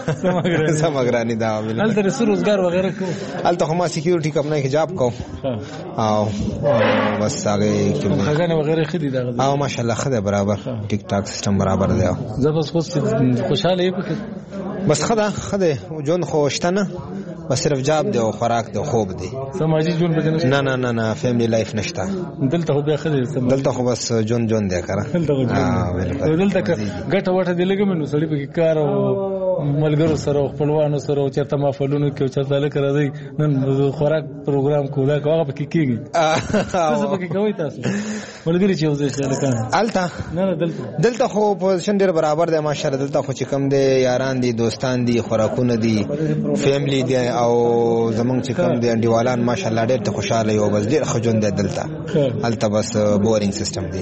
بالکل هلته رسول روزګار وغیرہ کو هلته خو ما سکیورټي کمپنۍ کې جاب کوم او بس هغه کې خزانه وغیرہ خدي دا او ماشاءالله خدای برابر ټیک ټاک سیستم برابر دی زبس خوشاله یې پکې بس خدای جون خوشتنه بس صرف جاب دی او خوراک دی او خوب دی سماجی جون به نه نه نه فیملی لایف نشته دلته خو بیا خدای دلته خو بس جون دی کړه دلته ګټه وټه دی لګم نو سړی په کار او ملګرو سره خپلوانو سره چرته مافلونو کې چرته لکه راځي نن خوراک پروګرام کولا هغه پکې کیږي تاسو پکې کوي تاسو ملګری چې وځي څنګه الته نه دلته خو پوزیشن ډیر برابر دی ماشاءالله دلته خو چې کم دی یاران دي دوستان دي خوراکونه دي فیملی دی او زمونږ چې کوم دی انډیوالان ماشاءالله ډېر ته خوشاله یو بس ډېر ښه ژوند دی دلته هلته بس بورینګ سیستم دی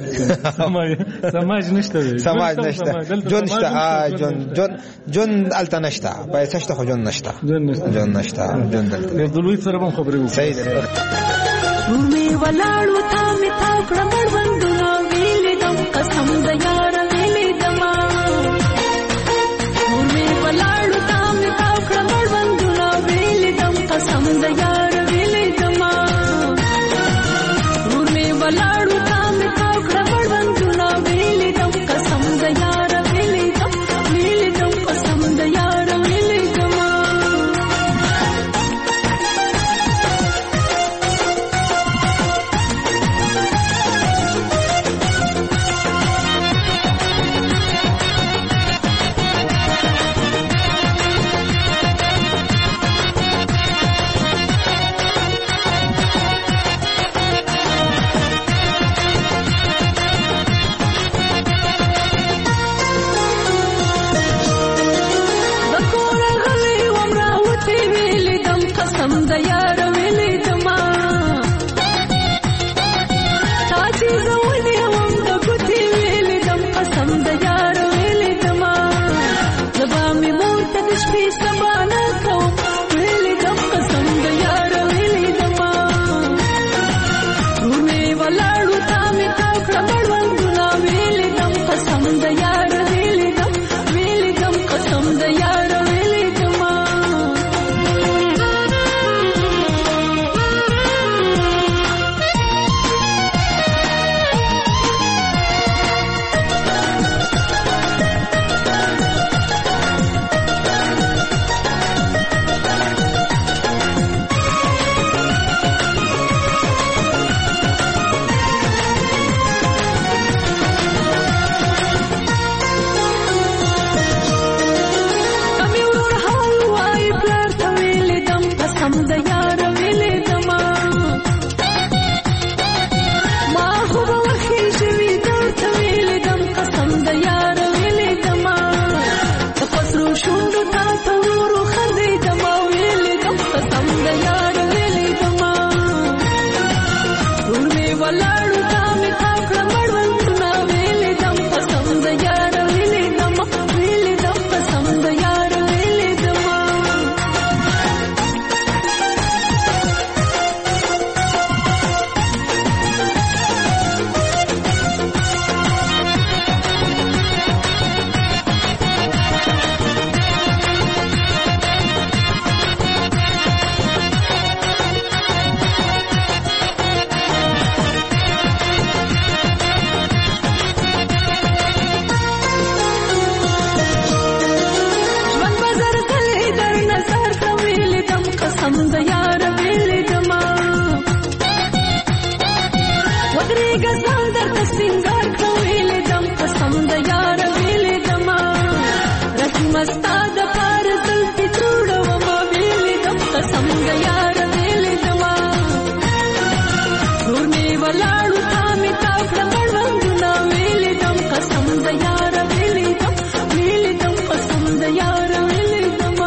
سماج نشته ژوند شته ژوند هلته نشته پیسې شته خو ژوند نشته ژوند دلته عبدالوحید سره هم خبرې وکړو صحیح دی رومي ولاړو تا مې تا کړه مړوندونه ویلې دم قسم د قسم د یار ویلې دما ور می ولاړو تام تاو کړه بندونه ویلې دم قسم د یار ویلې دم قسم د یار ویلې دما قسم د یار ویلې دما تا چې زونې هم د ګوتې ویلې دم قسم د یار ویلې دما زبا مې مور ته د شپې سبا نه کوم ویلې دم قسم د یار ویلې دما ور مې ولاړو تا مې تاو کړه مړوندونه ویلې دم قسم د یار ویلې دم قسم د یار ویلې دما قسم د یار ویلې دما ما خو به وخی شوي درته ویلې دم قسم د یار ویلې دما د پسرو شونډو تا ته ورو خندې دما ویلې دم قسم د یار ویلې دما ور مې ولاړو تا مې تاو کړه مړوندونه ویلې دم قسم د یار ویلې دم قسم د یار ویلې دما قسم د یار ویلې دما ودرېږه ځان درته سینګار کړه ویلې دم قسم د یار ویلې دما رحیمه ستا دپاره زلفې جوړومه ویلې دم قسم د یار ویلې دما ور مې ولاړو تا مې تاو کړه مړوندونه ویلې دم قسم د یار ویلې دم قسم د یار ویلې دما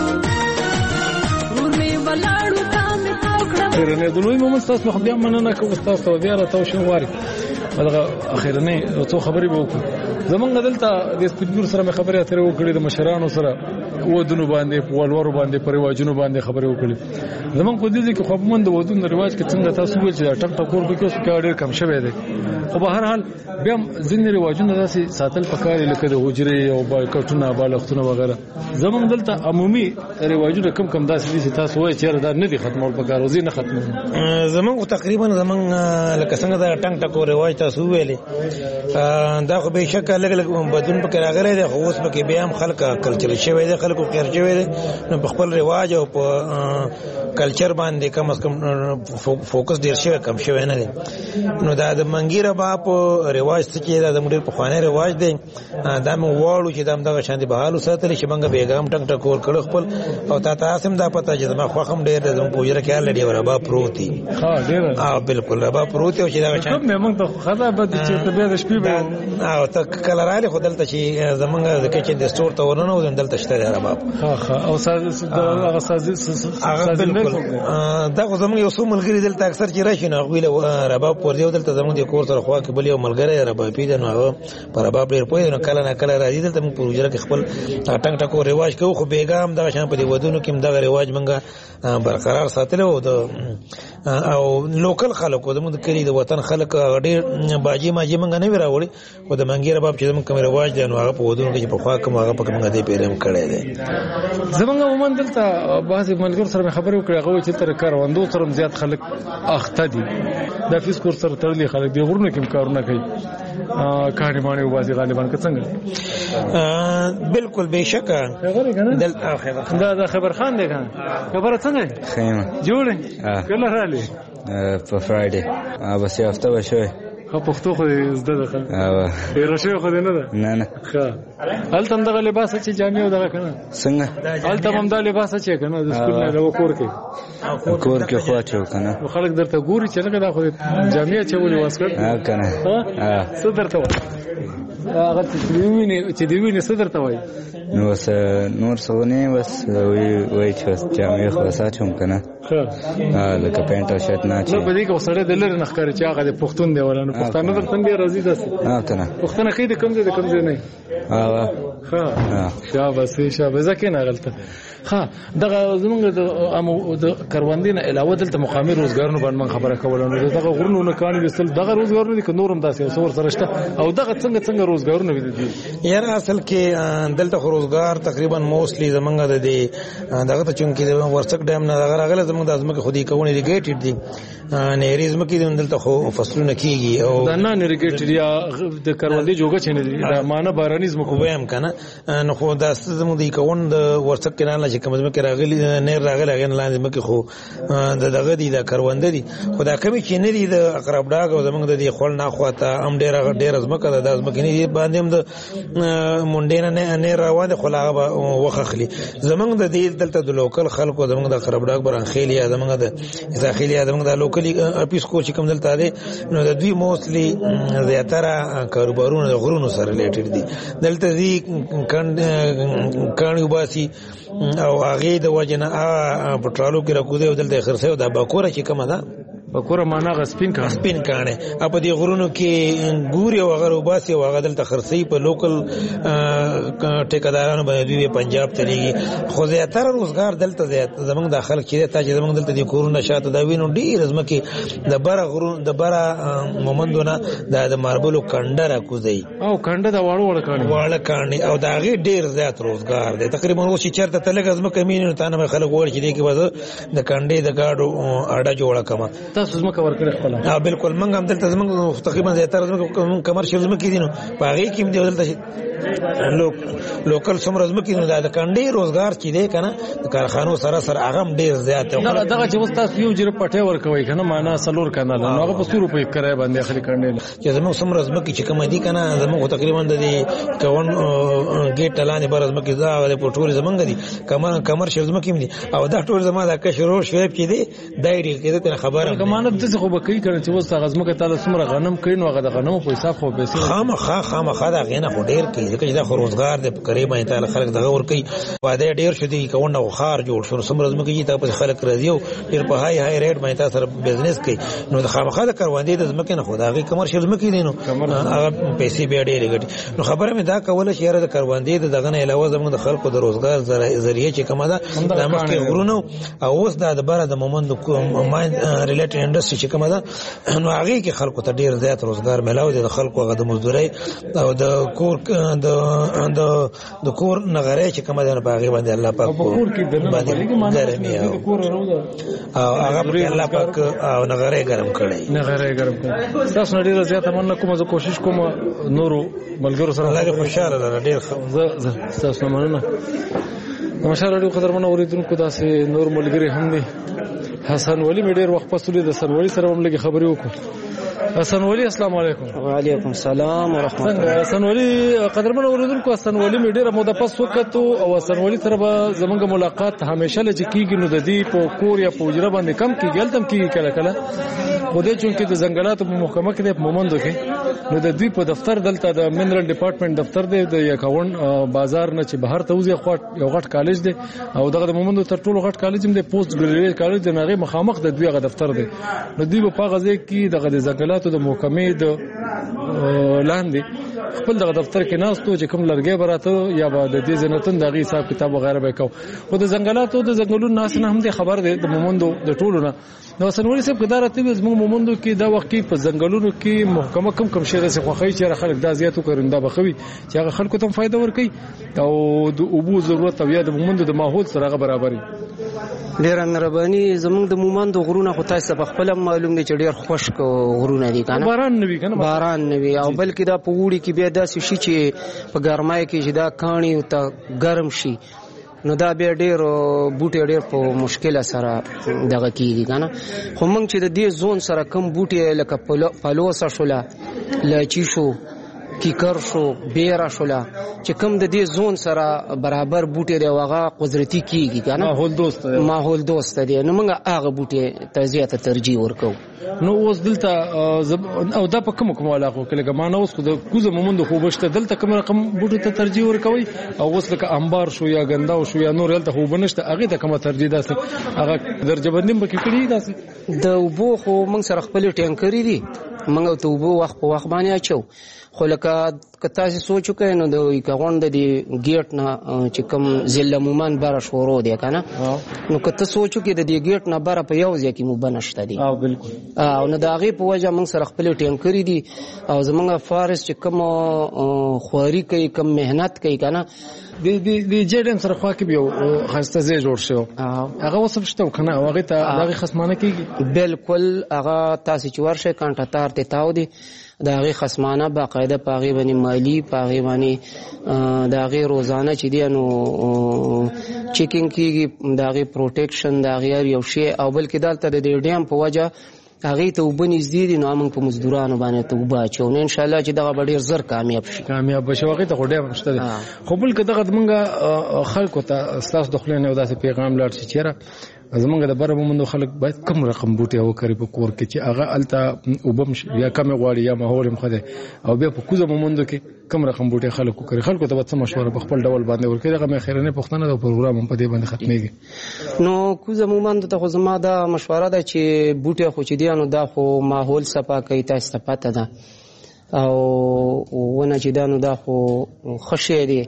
خیرنې د لوی مومن تاسو خو بیا مننه کوم تاسو بیا راته شو واري دغه اخیرنې څو خبرې به وکړو زمونږ دلته د سپیډ سره مې خبرې اترې وکړې د مشرانو سره ودونو باندې په ولورو باندې په رواجونو باندې خبرې وکړې زمونږ په دې کې خو موږ د ودونو رواج کې څنګه تاسو ویل چې ټک ټکور کې اوس کې ډېر کم شوی دی خو به هر حال بیا ځینې رواجونه داسې ساتل پکاري لکه د حجرې او بالکټونه بالښتونه وغیرہ زمونږ دلته عمومي رواجونه کم داسې دي چې تاسو وایي چې دا نه دي ختمول پکار او نه ختمول زمونږ تقریبا زمونږ لکه څنګه دا ټنګ ټکور رواج تاسو ویلې دا خو به شک لګ بدون پکې راغلی دی خو اوس پکې بیا هم خلک کلچر شوی دی خلکو خیر شوی دی نو په خپل رواج او په کلچر باندې کم از کم فوکس ډیر شوی کم شوی نه دی نو دا د منګیره باپ رواج څه کې دا د مډیر په خوانه رواج دی دا مو واړو چې دغه شان دي بهالو ساتل چې منګه بیګام ټنګ ټکور کړو خپل او تاسو هم دا پته چې ما خو هم ډیر د پوجره کې لري وربا پروتي ها ډیر بالکل ربا پروتي او چې دا شان موږ ته خدا بد چې ته به د شپې او ته کله راځي خو دلته چې زمونږ د کچن د سٹور ته ورننه او دلته شته ربا ها او هغه ساز بالکل دا خو زمونږ یو څو ملګری دلته اکثر چې راشي نو ویل ربا پور دی دلته زمونږ د کور سره خوا کې بل یو ملګری ربا پیدا نو هغه پر ربا ډیر پوي نو کله نه کله راځي دلته موږ پروژه کې خپل ټنګ ټکو رواج کوو خو بیګام دا شان په دې ودونو کې دا رواج منګه برقرار ساتل او لوکل خلکو زموږ د کلی د وطن خلک ډېر باجی ماجی منګه نه وراوړي او د منګیر باب چې موږ کوم رواج دی نو هغه په ودونو کې په خوا کوم هغه په موږ دې پیرم کړی دی زمونږ عموما دلته بعضې ملګرو سره مې خبرې وکړې هغه وایي چې تر کروندو سره زیات خلک اخته دي د فیس کور سره تړلي خلک دي غرونو کې کارونه کوي کاڼي ماڼي وباسي غالبا که څنګه بالکل بېشکه دا خبر خان دی که خبره څنګه خیمه جوړې کله رالې په فرایډې بس یو هفته به شوی خو پښتو خو زده ده ډېره شوې خو دې نه ده نه ښه هلته هم دغه لباس چې جامې او دغه که نه څنګه هلته هم دا لباس چې که نه د سکول نه د کور کې خو اچو که نه خلک درته ګوري چې لکه دا خو جامې اچولې واسکټ که نه څه درته وایي هغه چې دې وینې څه درته وایي نو بس نور څه ونه بس وایي چې بس جامې خو بس اچوم که نه لکه پینټ او شرټ نه اچوي په دې کې خو سړی د لرې نه ښکاري چې هغه د پښتون دی ولا نه پښتانه درته هم ډېر راځي داسې که نه پښتنه ښایي د کوم ځای د کوم ځای نه ښه شاباس شاباس زه کښېنه هغلته ښه دغه زمونږ د کروندې نه علاوه دلته مقامي روزګارونو باندې من خبره کوله نو دغه غرونو نه کاڼي ویستل دغه روزګارونه دي که نور هم داسې یو څه ورسره شته او دغه څنګه روزګارونه دي یاره اصل کې دلته خو روزګار تقریبا موستلی زمونږ د دې دغه ته چونکې د ورسک ډیم نه دغه راغلی زمونږ د ځمکې خو دې کوونې ریګیټډ دي نهري ځمکې دي دلته خو فصلونه کېږي او دا نان ریګیټډ یا د کروندې جوګه چې نه دي دا مانه باراني ځمکو وایم که نه نو خو دا زموږ د کوون د ورسک کنال چې کوم ځمکې راغلي نهر راغلی هغې نه لاندې ځمکې خو د دغه دي د کرونده دي خو دا کمې چې نه دي د اقرب ډاګ او زموږ د دې خوړ ناخوا ته هم ډېره ځمکه ده دا ځمکې نه دي باندې هم د منډې نه نهر روان دی خو لا هغه به وخه اخلي زموږ د دې دلته د لوکل خلکو زموږ د اقرب ډاګ برانخیل یا زموږ د اساخیل یا زموږ د لوکلي اپیس کور چې کوم دلته دی نو د دوی موستلی زیاتره کاروبارونه د غرونو سره ریلیټډ دي دلته ځي کاڼي وباسي او هغې د وجې نه په ټرالو کې راکوځي او دلته یې خرڅوي دا باکوره چې کومه ده بکوره معنا هغه سپین کاڼی په دې غرونو کې ګوري او هغه وباسي او هغه دلته خرڅوي په لوکل ټیکهدارانو باندې دوی پنجاب ته لیږي خو زیاتره روزګار دلته زموږ د خلک چې دی تا چې زموږ دلته د کورونه شاته دا وینو ډېرې ځمکې د بره غرونو د بره مومندو نه د ماربلو کنډه راکوځوي او کنډه د واړه کاڼي او د هغې ډېر زیات روزګار دی تقریبا اوس چې چېرته ته لږه ځمکه مینې نو تا نه به خلک وویل چې دې کې به زه د کنډې د ګاډو اډه جوړه کړمه تاسو ځمکه ورکړې خپله بالکل موږ هم دلته زموږ تقریبا زیاتره ځمکې کمرشل ځمکې دي نو په هغې کې هم دی دلته لوکل څومره ځمکې نو دا د کنډې روزګار چې دی که نه د کارخانو سره هغه هم ډېر زیات دی دغه چې اوس تاسو یو جرب پټۍ ورکوئ که نه معنا 4 کناله نو هغه په 100 روپۍ کرایه باندې اخلي کنډې چې زموږ څومره ځمکې چې کومه دي که نه زموږ تقریبا د دې کوون ګیټ لاندې بره ځمکې دا هغه په ټولې زموږ دي کمرشل ځمکې هم دي او دا ټول زما دا کشر شعیب چې دی دا یې ډېر کېده ترې خبره مانه داسې خو به کوي که نه چې اوس هغه ځمکه تا د څومره غنم کوي نو هغه د غنمو په حساب خو پیسې خامخا د هغې نه خو ډېر کوي ځکه چې دا خو روزګار دی په کرې باندې تا خلک دغه ورکوي واده ډېر شو دی کوونډه خو ښار جوړ شو نو څومره ځمکې چې تا پسې خلک راځي او ډېر په های ریټ باندې تا سره بزنس کوي نو د خامخا د کروندې د ځمکې نه خو د هغې کمرشل ځمکې دي نو هغه پیسې بیا ډېرې ګټي نو خبره مې دا کوله چې یاره د کروندې د دغه نه علاوه زموږ د خلکو د روزګار ذریعه چې کومه ده دا مخکې غرونه او اوس دا د بره د مومند ماین ریلیټډ انډسټري چې کومه ده نو هغې کې خلکو ته ډېر زیات روزګار میلاو دی د خلکو هغه د مزدورۍ او د کور نغرۍ چې کومه ده نو په هغې باندې الله پاک باندې ګرمي او هغه پکې الله پاک او نغرۍ ګرم کړی تاسو نه ډېره زیاته مننه کوم زه کوشش کوم نورو ملګرو سره الله دې خوشحاله لره ډېر زه ستاسو نه مننه ماشاءالله راډیو قدرمنو اورېدونکو داسې نور ملګري هم دي حسن ولی مې ډېر وخت پس ولید د حسن ولی سره هم لږې خبرې وکړو حسن ولی السلام علیکم وعلیکم السلام ورحمت الله حسن ولی قدرمنو اوریدونکو حسن ولی مې ډېره موده پس وکړو او حسن ولی سره به زمونږ ملاقات همیشه لږ کېږي نو د دې په کور یا په حجره باندې کم کېږي هلته هم کېږي کله کله خو دی چونکې د ځنګلاتو په محکمه کې دی په مومندو کې نو د دوی په دفتر دلته د منرل ډپارټمنټ دفتر دی د یکاون بازار نه چې بهر ته وځي یو غټ کالج دی او دغه د مومندو تر ټولو غټ کالج هم دی پوسټ ګریجویټ کالج دی هغې مخامخ د دوی هغه دفتر دی نو دوی به په هغه ځای کې دغه د ځنګلاتو د محکمې د لاندې خپل دغه دفتر کې ناستو چې کوم لرګی به راته یا به د دې ځنتون د هغې حساب کتاب وغیره به یې کوو خو د ځنګلاتو د ځنګلونو ناس نه هم دی خبر دی د مومندو د ټولو نه نو سنوري صاحب کدار ته زموږ مومندو کې دا وخت کې په ځنګلونو کې محکمه کم شي د خوخی چې خلک دا زیاتو کړنده بخوي چې هغه خلکو ته فائدہ ورکړي او د اوبو ضرورت او یا د مومندو د ماحول سره برابري. ډیر مهرباني. زمونږ د مومندو غرونه خو تاسو په خپل معلوم دي چې ډیر خشک غرونه دي کنه، باران نوي کنه، باران نوي او بلکې دا په وړي کې بیا داسې شي چې په ګرمای کې چې دا کانی او ته ګرم شي نو دا بیا ډیر بوټي ډیر په مشکله سره دغه کیږي کنه. خو موږ چې د دې زون سره کم بوټي لکه پلوسه شولا لاچی شو کیکر شو بیره شولا چې کم د دې زون سره برابر بوټي دی واغه قدرتي کیږي کنه، ماحول دوست دی نو موږ هغه بوټي ته زیاته ترجیح ورکو. نو اوس دلته او دا په کوم علاقو کې لکه ما نه اوس خو د کوزه مومند خو بشته دلته کوم رقم بوټو ته ترجیح ورکوي او اوس لکه انبار شو یا ګندا شو یا نور دلته خو بنشته هغه ته کوم ترجیح داسه هغه درجه بندیم بکې کړی داسه د وبو خو موږ سره خپل ټینکرې دي موږ ته وبو وخت په وخت باندې اچو. خو لکه تاسو سوچو کې نو د کغوند دی گیټ نه چې کوم ضلع مومن بار شورو دی کنه نو که تاسو سوچو کې د دې گیټ نه بار په یو ځای کې مو بنشته دي بالکل او نو دا غي په وجه موږ سره خپل ټینکرې دي او زمونږ فارس چې کوم خواري کوي کوم مهنت کوي کنه د جېډن سره خوا کې یو خاصه ځای جوړ شو هغه وسب شته کنه هغه ته هغه خصمانه کیږي بالکل هغه تاسو چې ورشه کانټا تار ته تاو دي دا غي خصمانه باقاعده پاغي باندې مالی پاغي باندې دا غي روزانه چې دی نو چیکینګ کیږي دا غي پروټیکشن دا غي یو شی او بلکې دلته د ډیم په وجه هغه ته وبنځ دي نو موږ په مزدورانو باندې ته وباچو نو ان شاء الله چې دا ډیر زر کامیاب بشي هغه ته ډیر مشته خو بل کده موږ خلکو ته اساس دخلنه او داسې پیغام لاړ چې چیرې زمونږ د بره مومندو خلک باید کم رقم بوټي وکړي په کور کې چې هغه الته وبم یا کم غواړي یا ماحول مخده او بیا په کوزه مومندو کې کم رقم بوټي خلک وکړي خلکو ته څه مشوره په خپل ډول باندې ورکړي هغه مې خیرنه پښتنه د پروګرام په دې باندې ختميږي. نو کوزه مومندو ته خو زما دا مشوره ده چې بوټي خو چې دی نو دا خو ماحول صفا کوي تاسو ته پته ده او ونه چې دا نو دا خو خشه دی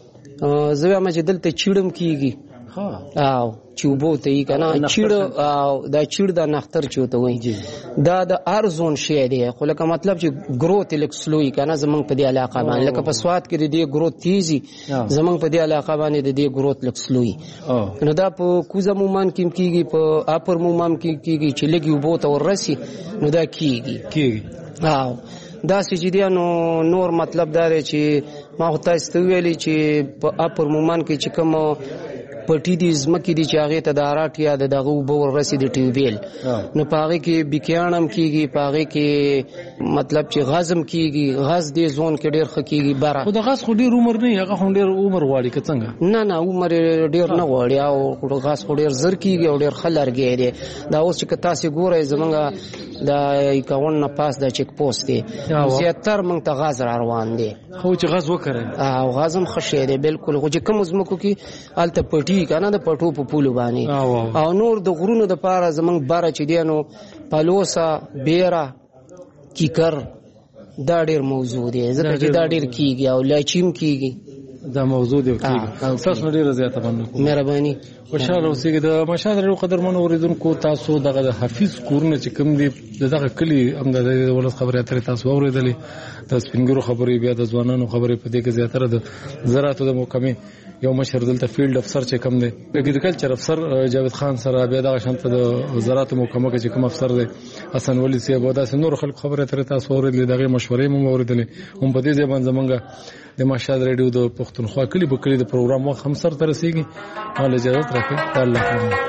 زه ما چې دلته چیړم کیږي او چوبو ته یې کنه چیړ او دا چیړ د نختر چوته وای دا د ارزون شی دی خو لکه مطلب چې گروث الکسلوی کنه زمونږ په دې علاقه باندې لکه په سواد کې د دې گروث تیزی زمونږ په دې علاقه باندې د دې گروث الکسلوی نو دا په کوزه مومن کې کیږي په اپر مومن کې کیږي چې لګي وبو ته ورسي نو دا کیږي او دا سجديانو نور مطلب دا دی چې ما تاسو ته ویلي چې په اپر مومن کې چې کوم پټی دي زمکې دي چې هغه ته د اراټ یا دغه وبور رسید ټیوبیل نو پاره کې بکیانم کیږي پاره کې مطلب چې غزم کیږي غز دي زون کې ډیر خکېږي بار خو د غز خو ډیر عمر نه هغه ډیر عمر غواړي که څنګه نه عمر ډیر نه غواړي او غز خو ډیر زر کیږي او ډیر خلرګي دي دا اوس چې تاسو ګورئ زمونږ دا یکون نه پاس د چک پوسټ دي زیاتره مونږ ته غاز روان دي خو چې غاز وکړي او غازم خشه دي بالکل خو چې کوم زمکو کې الته پټي کنه د پټو په پولو باندې او نور د غرونو د پاره زمنګ بار چې دی نو پالوسا بیره کیکر دا ډیر موضوع دی ځکه چې دا ډیر کیږي او لاچیم کیږي دا موضوع دی تاسو ډیر زیاته باندې مهرباني خوشاله اوسئ د مشاهده قدرمنو اوریدونکو تاسو دغه حفیظ کورونه چې کوم دي دغه کلی هم د ولس خبرې اترې تاسو اوریدلې د سپینګرو خبرې بیا د ځوانانو خبرې په دې کې زیاتره د زراعت د محکمې یو مشر دلته فیلډ افسر چې کوم دی اګریکلچر افسر جاوید خان سره بیا دغه شانته د زراعت محکمه کې چې کوم افسر دی حسن ولی سی بودا نور خلک خبرې اترې تاسو اوریدلې دغه مشورې مو اوریدلې هم په دې ځبان زمونږ د مشهد ریډیو د پښتونخوا کلی په کلی د پروګرام وخت هم سر تر رسیدي حال اجازه راکړئ الله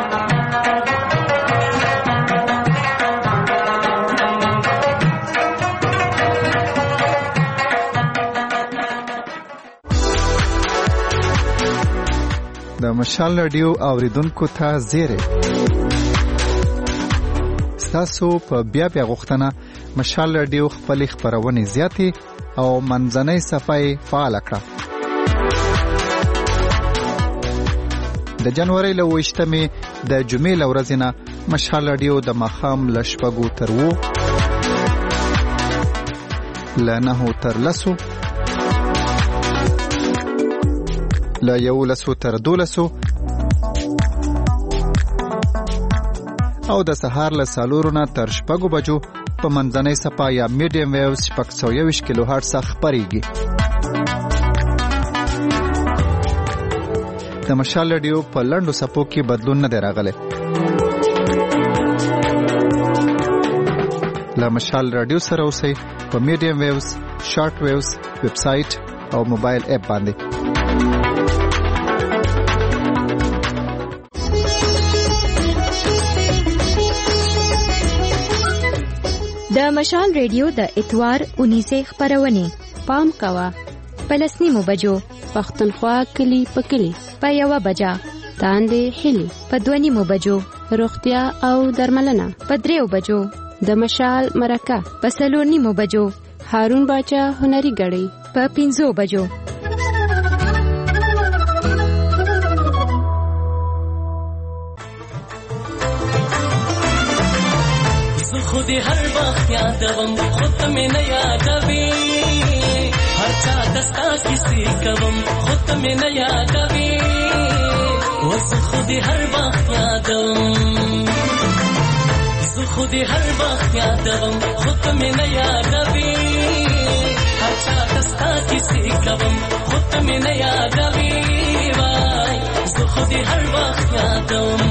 د مشال رادیو اوریدونکو ته زیری تاسو په بیا غوښتنه مشال رادیو خپل خبرونه زیاتې او منځنۍ صفحه فعال کړه د جنوري له 28مې د جمعې ورځې نه مشال رادیو د مخام لشپګو تر وو لنه تر لسو لا یولسو تر دولسو او د سهار له 4 نه تر 6 بجو په منځنۍ صفا یا میډیم ویوز 620 کیلو هرتز خپرېږي. د مشال رادیو په لنډو صفو کې بدلون نه دی راغلی. له مشال رادیو سره اوسئ په میډیم ویوز، شارټ ویوز، ویب سایټ او موبایل اپ باندې. د مشال ریډیو د اتوار 19 خبرونه پام کوا پلسنیمو بجو پښتونخوا کلی په کلی په 1 بجا تاندې هلي په 2 بجو روغتیا او درملنه په 3 بجو د مشال مرکه په 4 بجو هارون باچا هنري غړي په 5 بجو. خودی هر وخت یادوم خود مې نه یادوي هر چا دستا کیسې کوم خود مې نه یادوي وس خودی هر وخت یادوم زه خودی هر وخت یادوم خود مې نه یادوي هر چا دستا کیسې کوم خود مې نه یادوي وای زه خودی هر وخت یادوم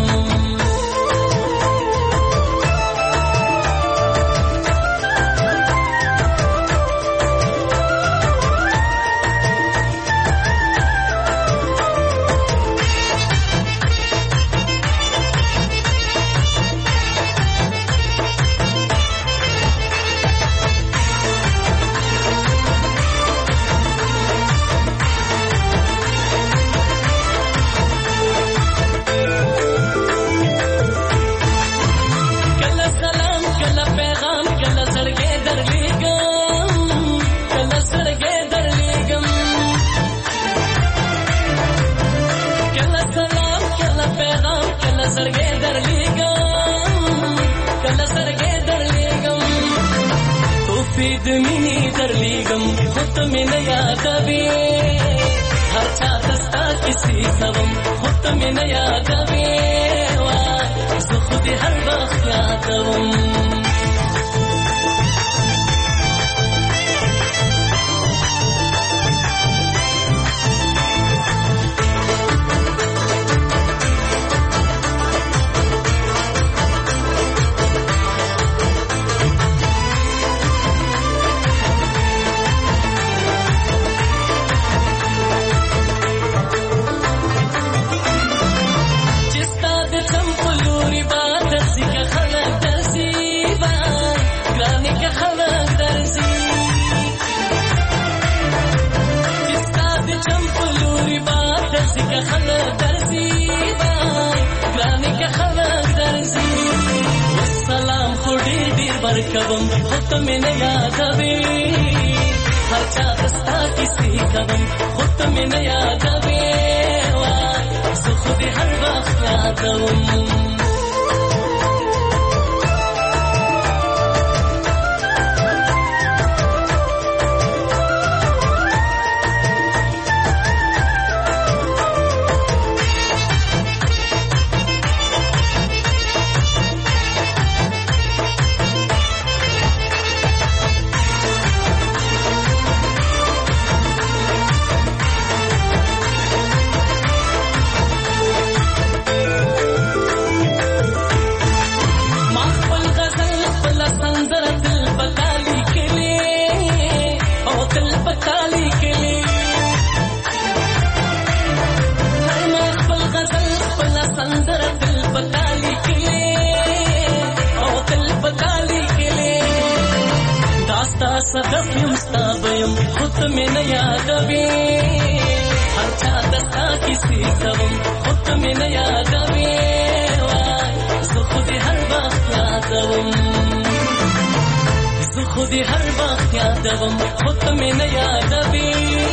خودی هر وقت یادوم خود مې نه یادوي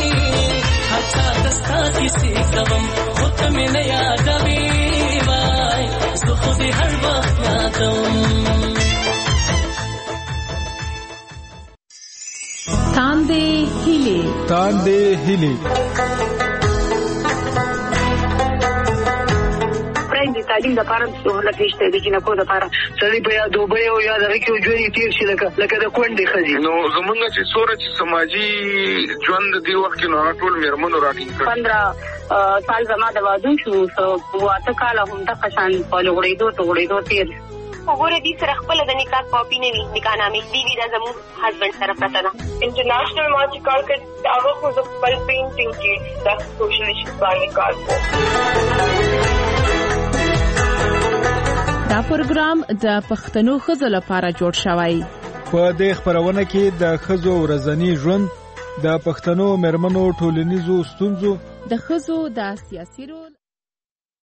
هر چا دستا کیسې کوم خود مې نه یادوي وای زه خودی هر وخت یادوم تاندې هیلې تعلیم د لپاره سہولت نشته د جنکو د لپاره سړی په یا دوبه او یا دغه کې ژوند تیر شي لکه د کونډې ښځې. نو زمونږ چې څوره چې سماجي ژوند دی وخت کې نو ټول مېرمنو راټینګ کړ. 15 سال زما د واده شو، 8 کاله هم دغه شان په لوړېدو تیر. وګوره دې سره خپل د نکاح کاپي نه وي، نکاح نامې دی دا زموږ هسبند سره پته ده. انټرنیشنل ما چې کار کړ هغه خو د خپل پینټینګ کې د سوشل ایشوز باندې کار کوي. دا پروګرام د پښتنو ښځو لپاره جوړ شوی. په دې خبرونه کې د ښځو ورځنی ژوند، د پښتنو مېرمنو ټولنیزو ستونزو، د ښځو د سیاسي رول